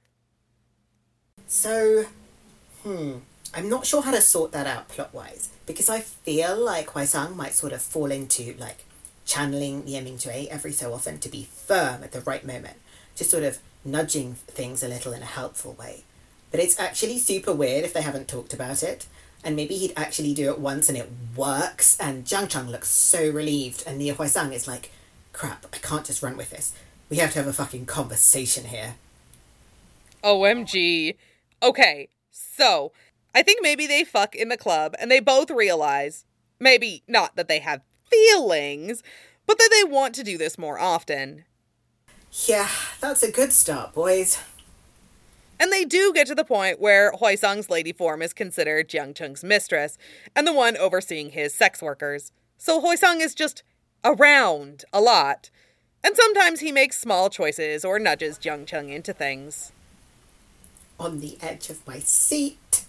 So, I'm not sure how to sort that out plot-wise, because I feel like Huaisang might sort of fall into, channeling Ye Mingchui every so often to be firm at the right moment, just sort of nudging things a little in a helpful way. But it's actually super weird if they haven't talked about it, and maybe he'd actually do it once and it works, and Jung Chung looks so relieved, and Nia Huaisang is like, crap, I can't just run with this. We have to have a fucking conversation here. OMG. Okay, so, I think maybe they fuck in the club, and they both realize, maybe not that they have feelings, but that they want to do this more often. Yeah, that's a good start, boys. And they do get to the point where Huaisang's lady form is considered Jung Chung's mistress, and the one overseeing his sex workers. So Huaisang is just around a lot. And sometimes he makes small choices or nudges Jung Chung into things. On the edge of my seat.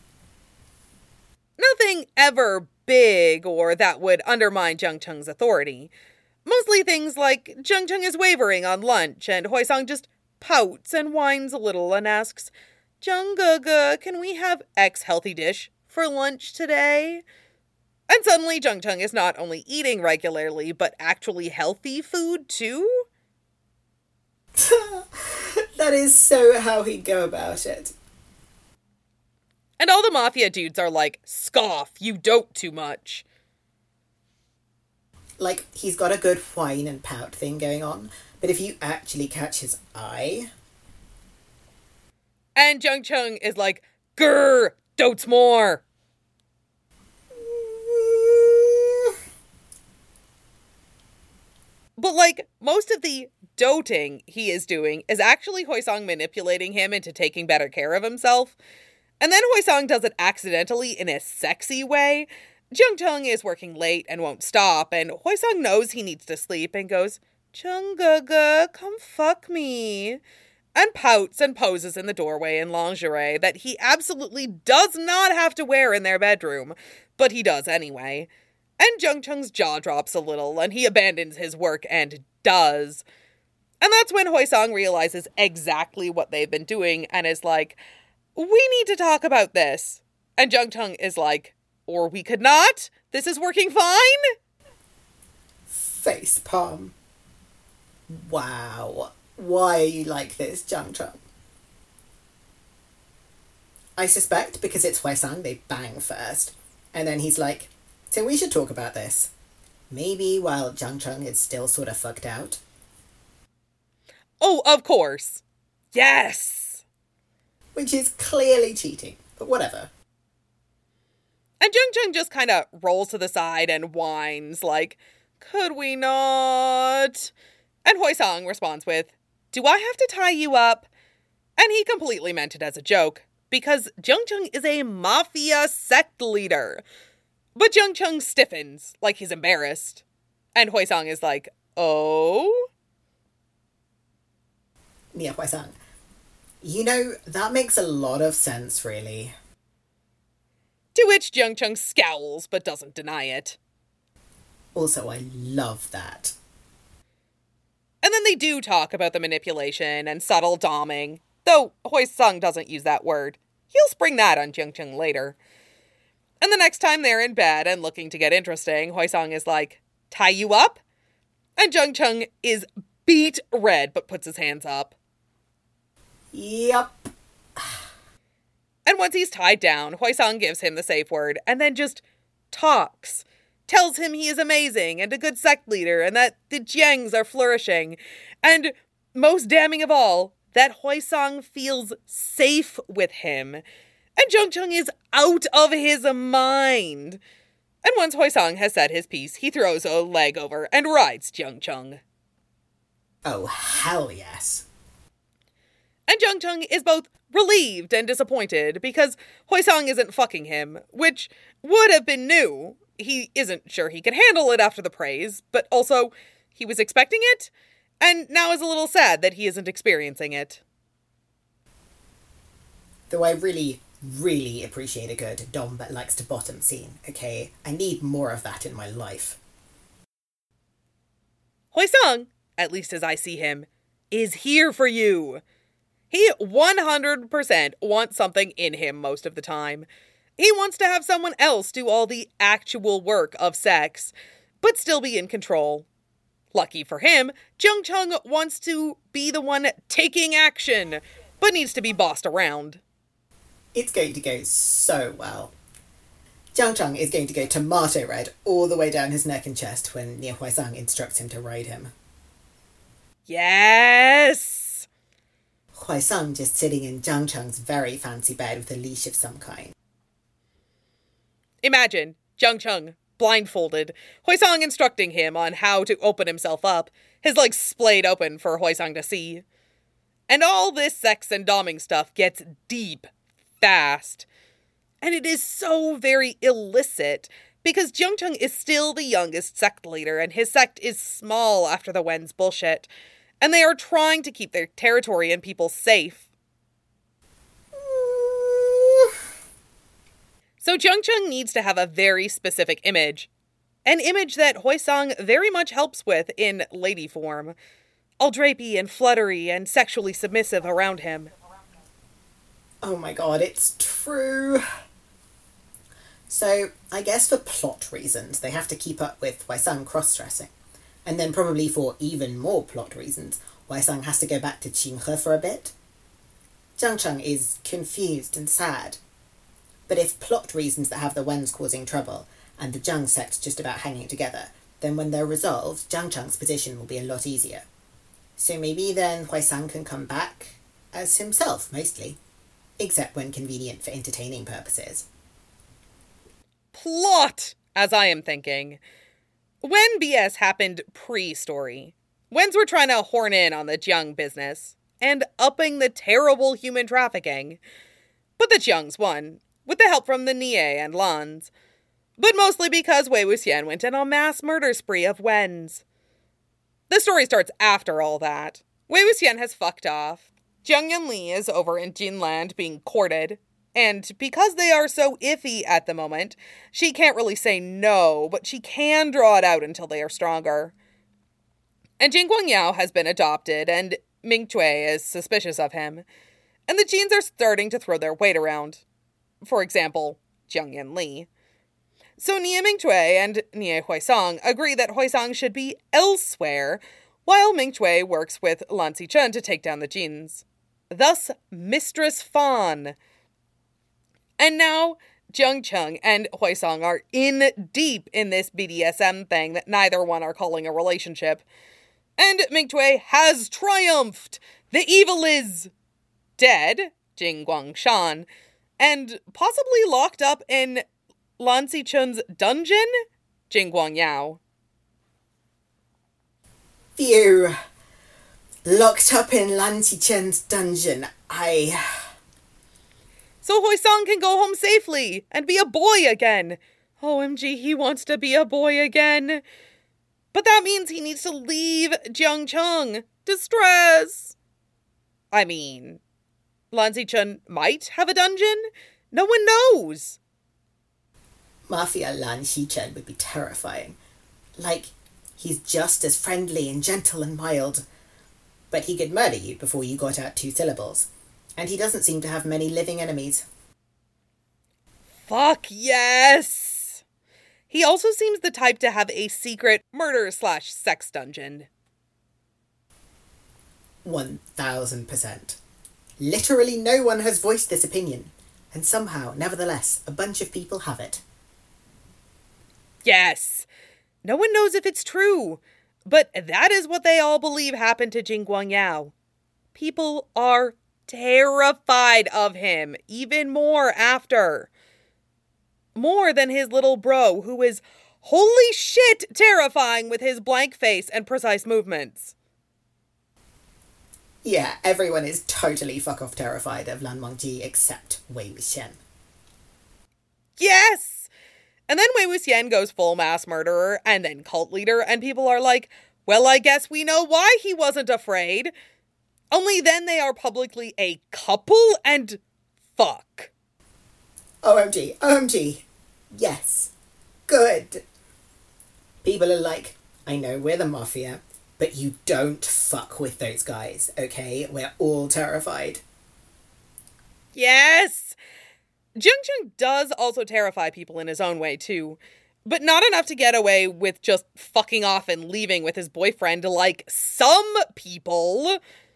Nothing ever big or that would undermine Jung Chung's authority. Mostly things like Jung Chung is wavering on lunch, and Huaisang just pouts and whines a little and asks, Jung Ge, can we have X healthy dish for lunch today? And suddenly Jung Chung is not only eating regularly, but actually healthy food too? That is so how he'd go about it. And all the mafia dudes are like, scoff, you dote too much. He's got a good whine and pout thing going on, but if you actually catch his eye... And Jung Chung is like, grr, dotes more. But most of the doting he is doing is actually Huaisang manipulating him into taking better care of himself. And then Huaisang does it accidentally in a sexy way. Jung Chung is working late and won't stop, and Huaisang knows he needs to sleep and goes, Chung Ge, come fuck me. And pouts and poses in the doorway in lingerie that he absolutely does not have to wear in their bedroom, but he does anyway. And Jung Chung's jaw drops a little, and he abandons his work and does. And that's when Huaisang realizes exactly what they've been doing and is like, we need to talk about this. And Jung Chung is like, or we could not? This is working fine? Face palm. Wow. Why are you like this, Jung Chung? I suspect because it's Huaisang, they bang first. And then he's like, so we should talk about this. Maybe while Jiang Cheng is still sort of fucked out. Oh, of course. Yes! Which is clearly cheating, but whatever. And Jiang Cheng just kind of rolls to the side and whines like, could we not? And Huaisang responds with, do I have to tie you up? And he completely meant it as a joke, because Jiang Cheng is a mafia sect leader. But Jiang Cheng stiffens, like he's embarrassed. And Huaisang is like, oh? Yeah, Huaisang. You know, that makes a lot of sense, really. To which Jiang Cheng scowls, but doesn't deny it. Also, I love that. And then they do talk about the manipulation and subtle doming, though Huaisang doesn't use that word. He'll spring that on Jiang Cheng later. And the next time they're in bed and looking to get interesting, Huaisang is like, tie you up? And Jiang Cheng is beet red, but puts his hands up. Yep. And once he's tied down, Huaisang gives him the safe word and then just talks. Tells him he is amazing and a good sect leader and that the Jiangs are flourishing. And most damning of all, that Huaisang feels safe with him. And Jiang Cheng is out of his mind. And once Huaisang has said his piece, he throws a leg over and rides Jiang Cheng. Oh, hell yes. And Jiang Cheng is both relieved and disappointed because Huaisang isn't fucking him, which would have been new. He isn't sure he could handle it after the praise, but also he was expecting it, and now is a little sad that he isn't experiencing it. Though I really, really appreciate a good Dom that likes to bottom scene, okay? I need more of that in my life. Huaisang, at least as I see him, is here for you. He 100% wants something in him most of the time. He wants to have someone else do all the actual work of sex, but still be in control. Lucky for him, Jiang Cheng wants to be the one taking action, but needs to be bossed around. It's going to go so well. Jiang Cheng is going to go tomato red all the way down his neck and chest when Nie Huaisang instructs him to ride him. Yes! Huaisang just sitting in Jiang Cheng's very fancy bed with a leash of some kind. Imagine Jiang Cheng, blindfolded, Huaisang instructing him on how to open himself up, his legs splayed open for Huaisang to see. And all this sex and doming stuff gets deep, fast. And it is so very illicit, because Jiang Cheng is still the youngest sect leader, and his sect is small after the Wen's bullshit. And they are trying to keep their territory and people safe. So Jiang Cheng needs to have a very specific image. An image that Huaisang very much helps with in lady form. All drapey and fluttery and sexually submissive around him. Oh my god, it's true. So, I guess for plot reasons, they have to keep up with Huaisang cross-dressing. And then probably for even more plot reasons, Huaisang has to go back to Qinghe for a bit. Jiang Cheng is confused and sad. But if plot reasons that have the Wens causing trouble, and the Jiang sect just about hanging together, then when they're resolved, Jiang Cheng's position will be a lot easier. So maybe then Huaisang can come back as himself, mostly. Except when convenient for entertaining purposes. Plot, as I am thinking. When BS happened pre-story, Wens were trying to horn in on the Jiang business, and upping the terrible human trafficking. But the Jiangs won, with the help from the Nie and Lans. But mostly because Wei Wuxian went on a mass murder spree of Wens. The story starts after all that. Wei Wuxian has fucked off. Jiang Yanli is over in Jinland being courted, and because they are so iffy at the moment, she can't really say no, but she can draw it out until they are stronger. And Jing Guangyao has been adopted, and Ming Cui is suspicious of him. And the genes are starting to throw their weight around. For example, Jiang Yanli. So Nie Mingcui and Nie Huaisang agree that Huaisang should be elsewhere, while Mingcui works with Lan Xichen to take down the genes. Thus, Mistress Fan. And now, Jiang Cheng and Huaisang are in deep in this BDSM thing that neither one are calling a relationship. And Mingtui has triumphed! The evil is dead, Jing Guangshan, and possibly locked up in Lan Xichun's dungeon, Jing Guangyao. Phew. Locked up in Lan Xichun's dungeon. So Huaisang can go home safely and be a boy again. OMG, he wants to be a boy again. But that means he needs to leave Jiangcheng. Distress. I mean, Lan Xichun might have a dungeon. No one knows. Mafia Lan Xichun would be terrifying. Like, he's just as friendly and gentle and mild. But he could murder you before you got out 2 syllables. And he doesn't seem to have many living enemies. Fuck yes! He also seems the type to have a secret murder/sex dungeon. 1000%. Literally no one has voiced this opinion. And somehow, nevertheless, a bunch of people have it. Yes! No one knows if it's true. But that is what they all believe happened to Jing Guangyao. People are terrified of him, even more after. More than his little bro, who is holy shit terrifying with his blank face and precise movements. Yeah, everyone is totally fuck-off terrified of Lan Wangji except Wei Wuxian. Yes! And then Wei Wuxian goes full mass murderer and then cult leader, and people are like, well, I guess we know why he wasn't afraid. Only then they are publicly a couple and fuck. OMG, OMG. Yes. Good. People are like, I know we're the mafia, but you don't fuck with those guys, okay? We're all terrified. Yes! Jiang Cheng does also terrify people in his own way, too. But not enough to get away with just fucking off and leaving with his boyfriend like some people.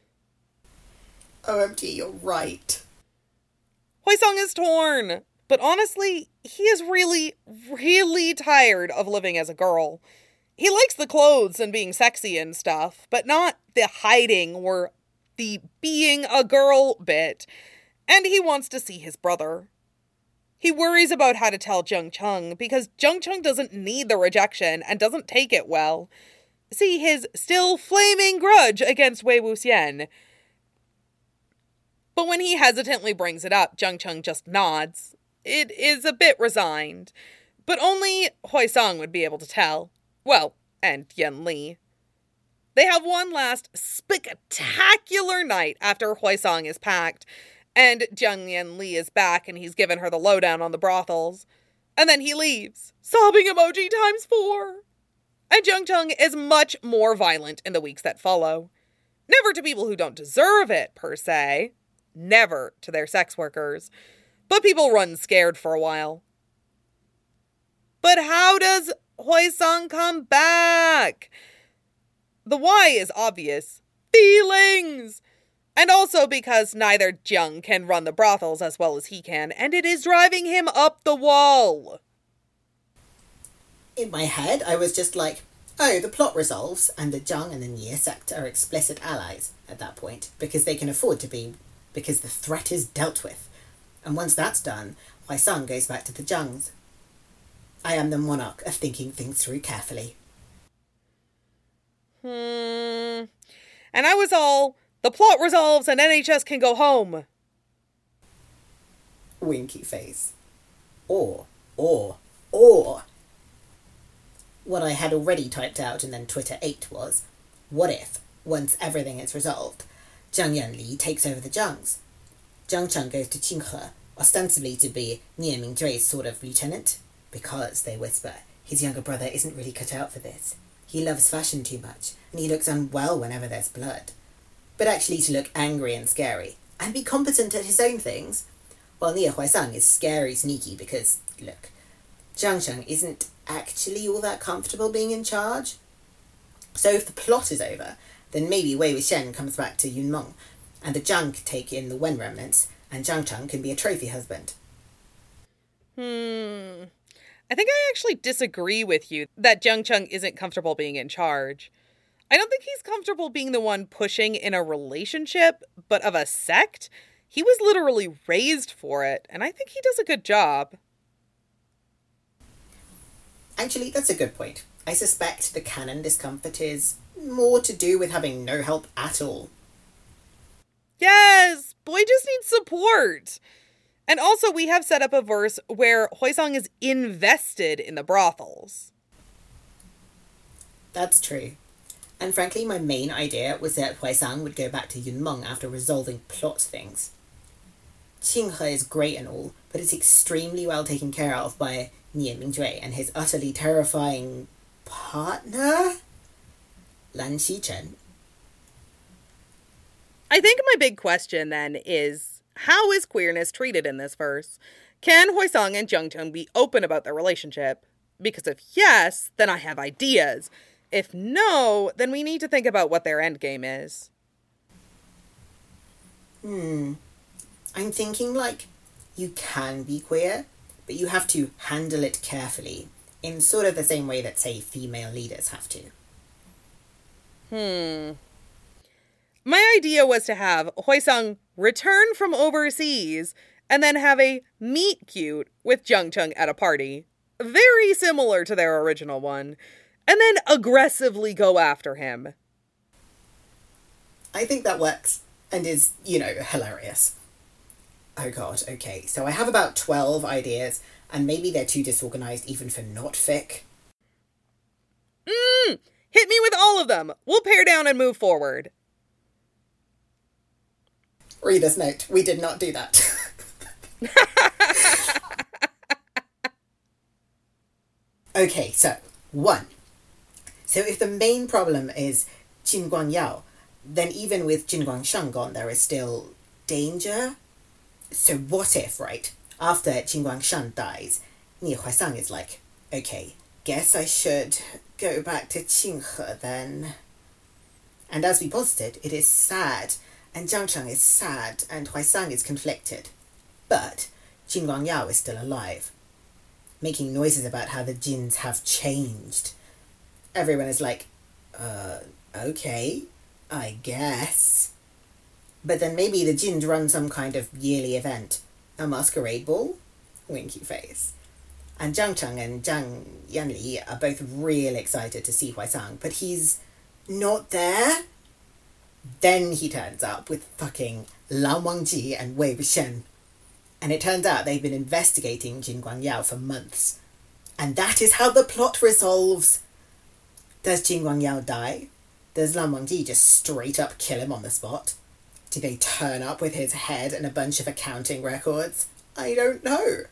OMG, you're right. Huaisang is torn. But honestly, he is really, really tired of living as a girl. He likes the clothes and being sexy and stuff, but not the hiding or the being a girl bit. And he wants to see his brother. He worries about how to tell Jiang Cheng because Jiang Cheng doesn't need the rejection and doesn't take it well. See his still flaming grudge against Wei Wuxian. But when he hesitantly brings it up, Jiang Cheng just nods. It is a bit resigned. But only Huaisang would be able to tell. Well, and Yan Li. They have one last spectacular night after Huaisang is packed, and Jiang Yan Li is back and he's given her the lowdown on the brothels. And then he leaves, sobbing emoji ×4. And Jiang Cheng is much more violent in the weeks that follow. Never to people who don't deserve it, per se. Never to their sex workers. But people run scared for a while. But how does Huaisang come back? The why is obvious. Feelings! And also because neither Jiang can run the brothels as well as he can, and it is driving him up the wall. In my head, I was just like, oh, the plot resolves, and the Jiang and the Nie sect are explicit allies at that point, because they can afford to be, because the threat is dealt with. And once that's done, Huaisang goes back to the Jiangs. I am the monarch of thinking things through carefully. And I was all, the plot resolves and NHS can go home. Winky face. Or. What I had already typed out and then Twitter 8 was, what if, once everything is resolved, Jiang Yanli takes over the Jiangs? Jiang Cheng goes to Qinghe, ostensibly to be Nie Mingjui's sort of lieutenant, because, they whisper, his younger brother isn't really cut out for this. He loves fashion too much, and he looks unwell whenever there's blood. But actually to look angry and scary, and be competent at his own things, while Nie Huaisang is scary sneaky because, look, Jiang Cheng isn't actually all that comfortable being in charge. So if the plot is over, then maybe Wei Wuxian comes back to Yunmeng, and the Jiang take in the Wen remnants, and Jiang Cheng can be a trophy husband. I think I actually disagree with you that Jiang Cheng isn't comfortable being in charge. I don't think he's comfortable being the one pushing in a relationship, but of a sect. He was literally raised for it, and I think he does a good job. Actually, that's a good point. I suspect the canon discomfort is more to do with having no help at all. Yes, boy just needs support. And also, we have set up a verse where Huizang is invested in the brothels. That's true. And frankly, my main idea was that Huizang would go back to Yunmeng after resolving plot things. Qinghe is great and all, but it's extremely well taken care of by Nie Mingjue and his utterly terrifying partner, Lan Xichen. I think my big question then is, how is queerness treated in this verse? Can Huizang and Jiang Cheng be open about their relationship? Because if yes, then I have ideas. If no, then we need to think about what their endgame is. I'm thinking, like, you can be queer, but you have to handle it carefully, in sort of the same way that, say, female leaders have to. My idea was to have Huizang return from overseas and then have a meet cute with Jiang Cheng at a party, very similar to their original one, and then aggressively go after him. I think that works, and is, hilarious. Oh god, okay, so I have about 12 ideas, and maybe they're too disorganized even for not fic. Hit me with all of them! We'll pare down and move forward. Reader's note, we did not do that. Okay, so, 1. So if the main problem is Jin Guangyao, then even with Jin Guangsheng gone, there is still danger? So what if, right, after Jin Guangsheng dies, Nie Huizang is like, okay, guess I should go back to Qinghe then. And as we posited, it is sad, and Jiang Cheng is sad, and Huizang is conflicted. But Jin Guangyao is still alive, making noises about how the Jins have changed. Everyone is like, okay, I guess. But then maybe the Jins run some kind of yearly event. A masquerade ball? Winky face. And Jiang Cheng and Zhang Yanli are both real excited to see Huizang, but he's not there. Then he turns up with fucking Lan Wangji and Wei Wuxian. And it turns out they've been investigating Jin Guangyao for months. And that is how the plot resolves. Does Jin Guangyao die? Does Lan Wangji just straight up kill him on the spot? Do they turn up with his head and a bunch of accounting records? I don't know.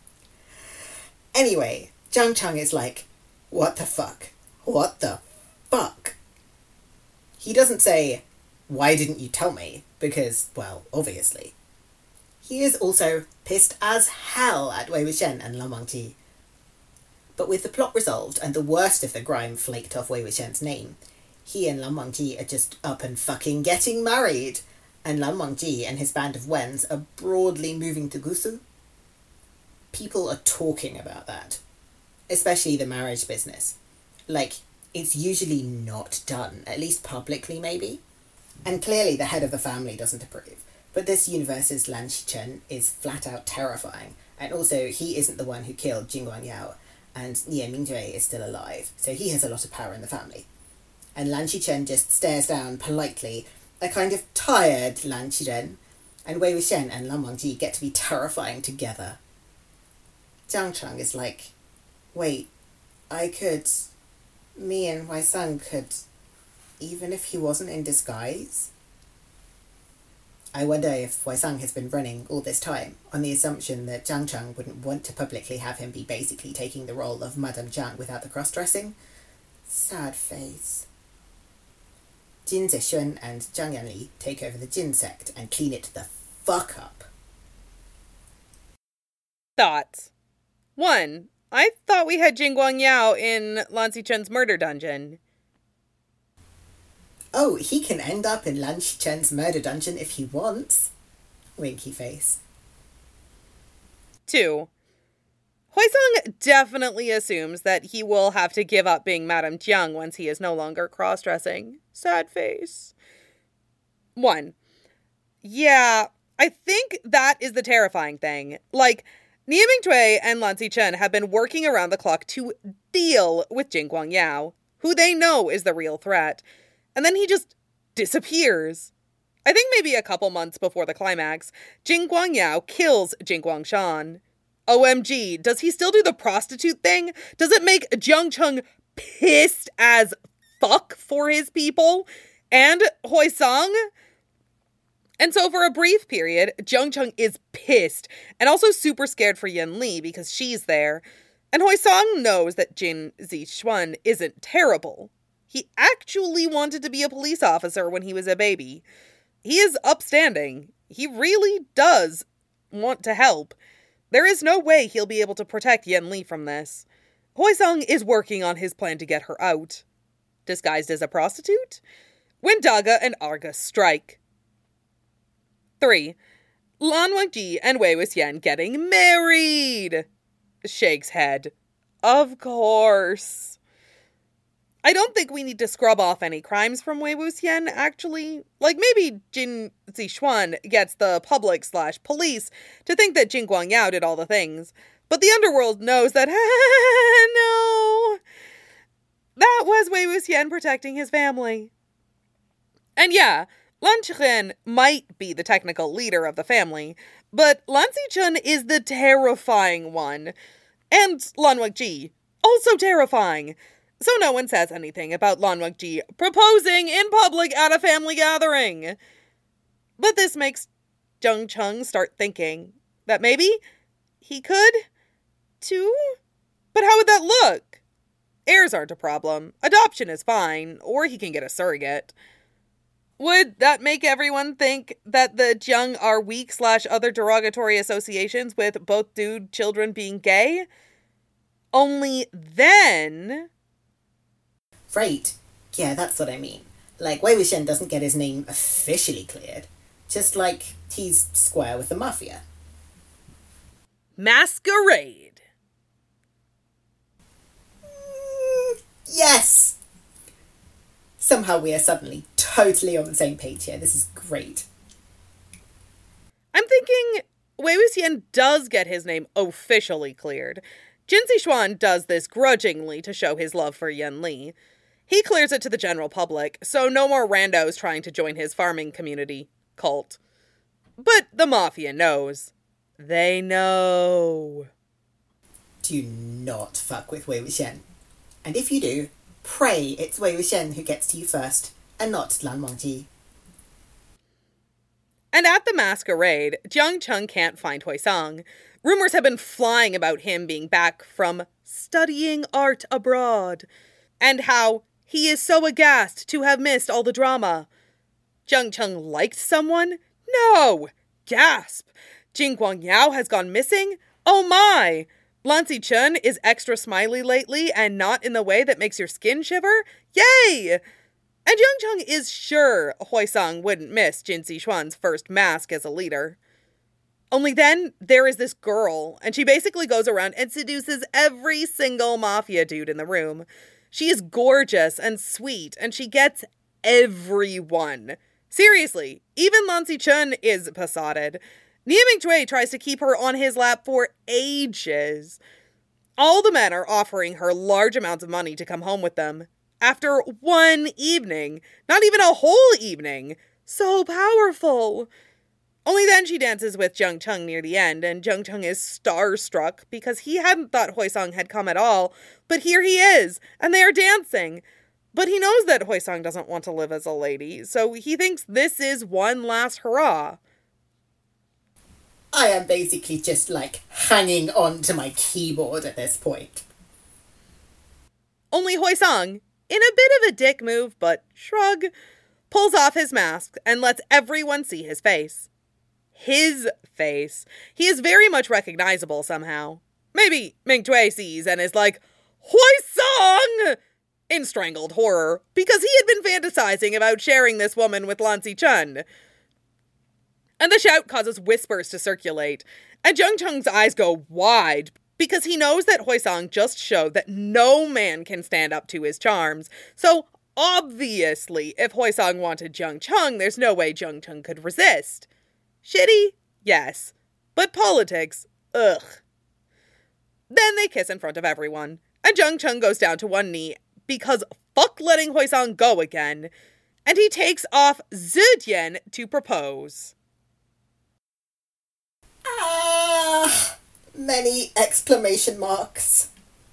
Anyway, Jiang Cheng is like, what the fuck? What the fuck? He doesn't say, why didn't you tell me? Because, well, obviously. He is also pissed as hell at Wei Wuxian and Lan Wangji. But with the plot resolved and the worst of the grime flaked off Wei Wuxian's name, he and Lan Wangji are just up and fucking getting married. And Lan Wangji and his band of Wens are broadly moving to Gusu. People are talking about that. Especially the marriage business. Like, it's usually not done, at least publicly maybe. And clearly the head of the family doesn't approve. But this universe's Lan Xichen is flat out terrifying. And also, he isn't the one who killed Jin Guangyao. And Nie Mingjue is still alive, so he has a lot of power in the family. And Lan Xichen just stares down politely, a kind of tired Lan Xichen, and Wei Wuxian and Lan Wangji get to be terrifying together. Jiang Cheng is like, wait, me and Huizang could, even if he wasn't in disguise? I wonder if Huizang has been running all this time, on the assumption that Jiang Cheng wouldn't want to publicly have him be basically taking the role of Madame Jiang without the cross-dressing. Sad face. Jin Zixuan and Zhang Yanli take over the Jin sect and clean it the fuck up. Thoughts. 1. I thought we had Jin Guangyao in Lan Xichen's murder dungeon. Oh, he can end up in Lan Xichen's murder dungeon if he wants. Winky face. 2. Huisong definitely assumes that he will have to give up being Madame Jiang once he is no longer cross-dressing. Sad face. 1. Yeah, I think that is the terrifying thing. Like, Nie Mingtui and Lan Zichen have been working around the clock to deal with Jing Guangyao, who they know is the real threat. And then he just disappears. I think maybe a couple months before the climax, Jing Guangyao kills Jing Guangshan. OMG, does he still do the prostitute thing? Does it make Jiang Cheng pissed as fuck for his people? And Huisong? And so for a brief period, Jiang Cheng is pissed and also super scared for Yen Li because she's there. And Huisong knows that Jin Zixuan isn't terrible. He actually wanted to be a police officer when he was a baby. He is upstanding. He really does want to help. There is no way he'll be able to protect Yen Li from this. Huisong is working on his plan to get her out. Disguised as a prostitute? When Daga and Argus strike. 3. Lan Wangji and Wei Wuxian getting married. Shakes head. Of course. I don't think we need to scrub off any crimes from Wei Wuxian, actually. Like, maybe Jin Zixuan gets the public/police to think that Jing Guangyao did all the things. But the underworld knows that, no, that was Wei Wuxian protecting his family. And yeah, Lan Zichen might be the technical leader of the family, but Lan Zichen is the terrifying one. And Lan Wangji, also terrifying. So no one says anything about Lan Wangji proposing in public at a family gathering. But this makes Jiang Cheng start thinking that maybe he could, too? But how would that look? Heirs aren't a problem. Adoption is fine, or he can get a surrogate. Would that make everyone think that the Jiang are weak/other derogatory associations with both dude children being gay? Only then... Right. Yeah, that's what I mean. Like, Wei Wuxian doesn't get his name officially cleared. Just like he's square with the mafia. Masquerade. Yes! Somehow we are suddenly totally on the same page here. This is great. I'm thinking Wei Wuxian does get his name officially cleared. Jin Zixuan does this grudgingly to show his love for Yen Li. He clears it to the general public, so no more randos trying to join his farming community cult. But the mafia knows. They know. Do not fuck with Wei Wuxian. And if you do, pray it's Wei Wuxian who gets to you first, and not Lan Wangji. And at the masquerade, Jiang Cheng can't find Huisong. Rumors have been flying about him being back from studying art abroad, and how he is so aghast to have missed all the drama. Jiang Cheng liked someone? No! Gasp! Jing Guangyao has gone missing? Oh my! Lan Zichen is extra smiley lately and not in the way that makes your skin shiver? Yay! And Jiang Cheng is sure Huisong wouldn't miss Jin Zixuan's first mask as a leader. Only then, there is this girl, and she basically goes around and seduces every single mafia dude in the room. She is gorgeous and sweet, and she gets everyone. Seriously, even Lan Zichen is besotted. Nie Mingtui tries to keep her on his lap for ages. All the men are offering her large amounts of money to come home with them. After one evening. Not even a whole evening. So powerful. Only then she dances with Jiang Cheng near the end, and Jiang Cheng is starstruck because he hadn't thought Huisong had come at all, but here he is, and they are dancing. But he knows that Huisong doesn't want to live as a lady, so he thinks this is one last hurrah. I am basically just, hanging on to my keyboard at this point. Only Huisong, in a bit of a dick move, but shrug, pulls off his mask and lets everyone see his face. His face. He is very much recognizable somehow. Maybe Mingtui sees and is like, Huisong! In strangled horror, because he had been fantasizing about sharing this woman with Lan Zichen. And the shout causes whispers to circulate, and Jiang Cheng's eyes go wide, because he knows that Huisang just showed that no man can stand up to his charms. So obviously, if Huisang wanted Jiang Cheng, there's no way Jiang Cheng could resist. Shitty? Yes. But politics? Ugh. Then they kiss in front of everyone, and Jiang Cheng goes down to one knee because fuck letting Huisang go again, and he takes off Zhidian to propose. Many exclamation marks.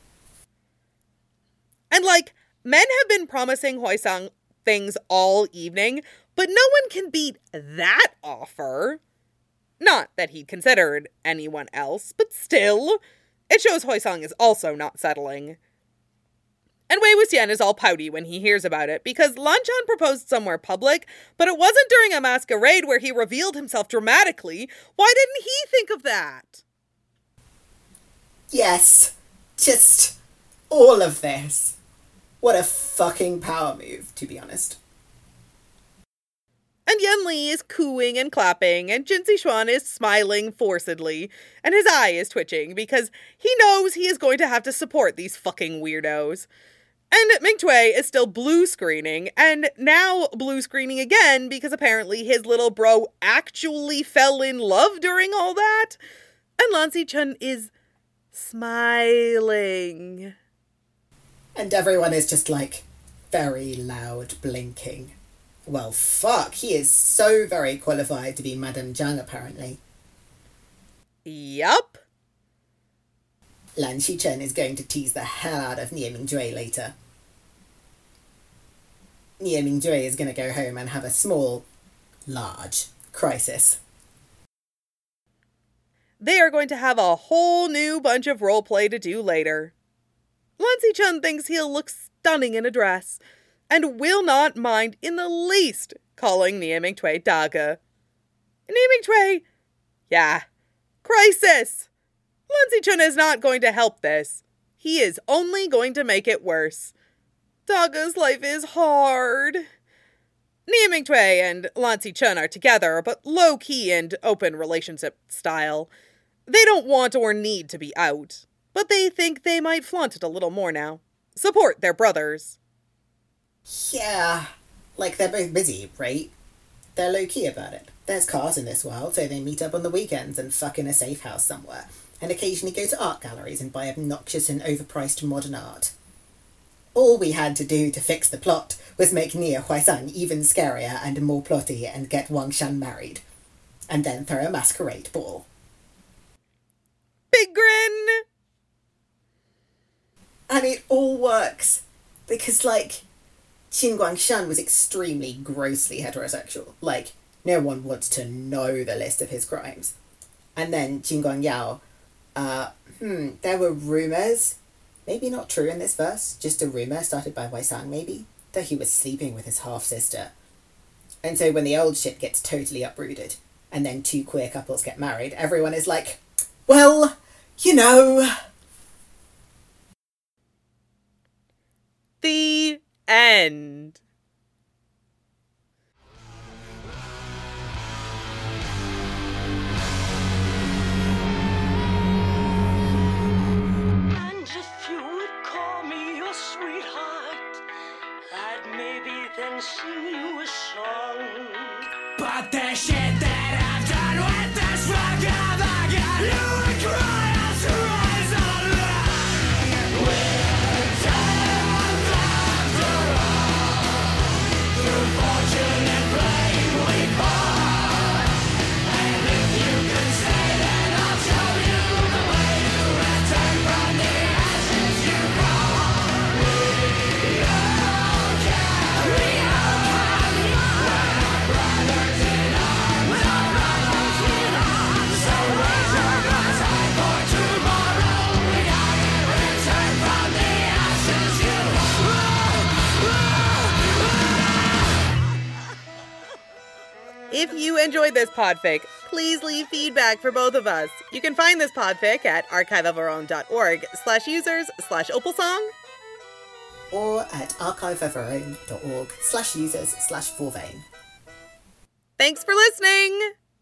And men have been promising Huisang things all evening, but no one can beat that offer. Not that he'd considered anyone else, but still, it shows Huisang is also not settling. And Wei Wuxian is all pouty when he hears about it, because Lan Chan proposed somewhere public, but it wasn't during a masquerade where he revealed himself dramatically. Why didn't he think of that? Yes, just all of this. What a fucking power move, to be honest. And Yan Li is cooing and clapping, and Jin Zixuan is smiling forcedly, and his eye is twitching because he knows he is going to have to support these fucking weirdos. And Ming Tue is still blue screening, and now blue screening again because apparently his little bro actually fell in love during all that. And Lan Zichun is smiling. And everyone is just very loud blinking. Well, fuck, he is so very qualified to be Madame Zhang, apparently. Yup. Lan Xichen is going to tease the hell out of Nie Mingjue later. Nie Mingjue is going to go home and have a large crisis. They are going to have a whole new bunch of roleplay to do later. Lan Zichun thinks he'll look stunning in a dress, and will not mind in the least calling Nie Mingtue Daga. Nie Mingtue? Yeah. Crisis! Lan Zichun is not going to help this. He is only going to make it worse. Daga's life is hard. Nie Mingtue and Lan Zichun are together, but low-key and open relationship style. They don't want or need to be out, but they think they might flaunt it a little more now. Support their brothers. Yeah, they're both busy, right? They're low-key about it. There's cars in this world, so they meet up on the weekends and fuck in a safe house somewhere, and occasionally go to art galleries and buy obnoxious and overpriced modern art. All we had to do to fix the plot was make Nia Huisang even scarier and more plotty and get Wang Shan married. And then throw a masquerade ball. Big grin! And it all works. Because, Qin Guangshan was extremely grossly heterosexual. No one wants to know the list of his crimes. And then Qin Guangyao, there were rumours, maybe not true in this verse, just a rumour started by Huisang maybe, that he was sleeping with his half-sister. And so when the old shit gets totally uprooted, and then two queer couples get married, everyone is like, well, you know. The end. And if you would call me your sweetheart, I'd maybe then sing you a song. But the shit that I've done with this fucking bugger, you would cry out to rise along. We'll turn after all, through fortune and blame we fall. And if you can say that, I'll show you the way to return from the ashes you fall. We all carry on when our brothers in arms, our brothers in arms. So raise your glass high for tomorrow. We gotta return from the ashes you If you enjoyed this podfic, please leave feedback for both of us. You can find this podfic at archiveofourown.org/users/opalsong. Or at archiveofourown.org/users/forvein. Thanks for listening!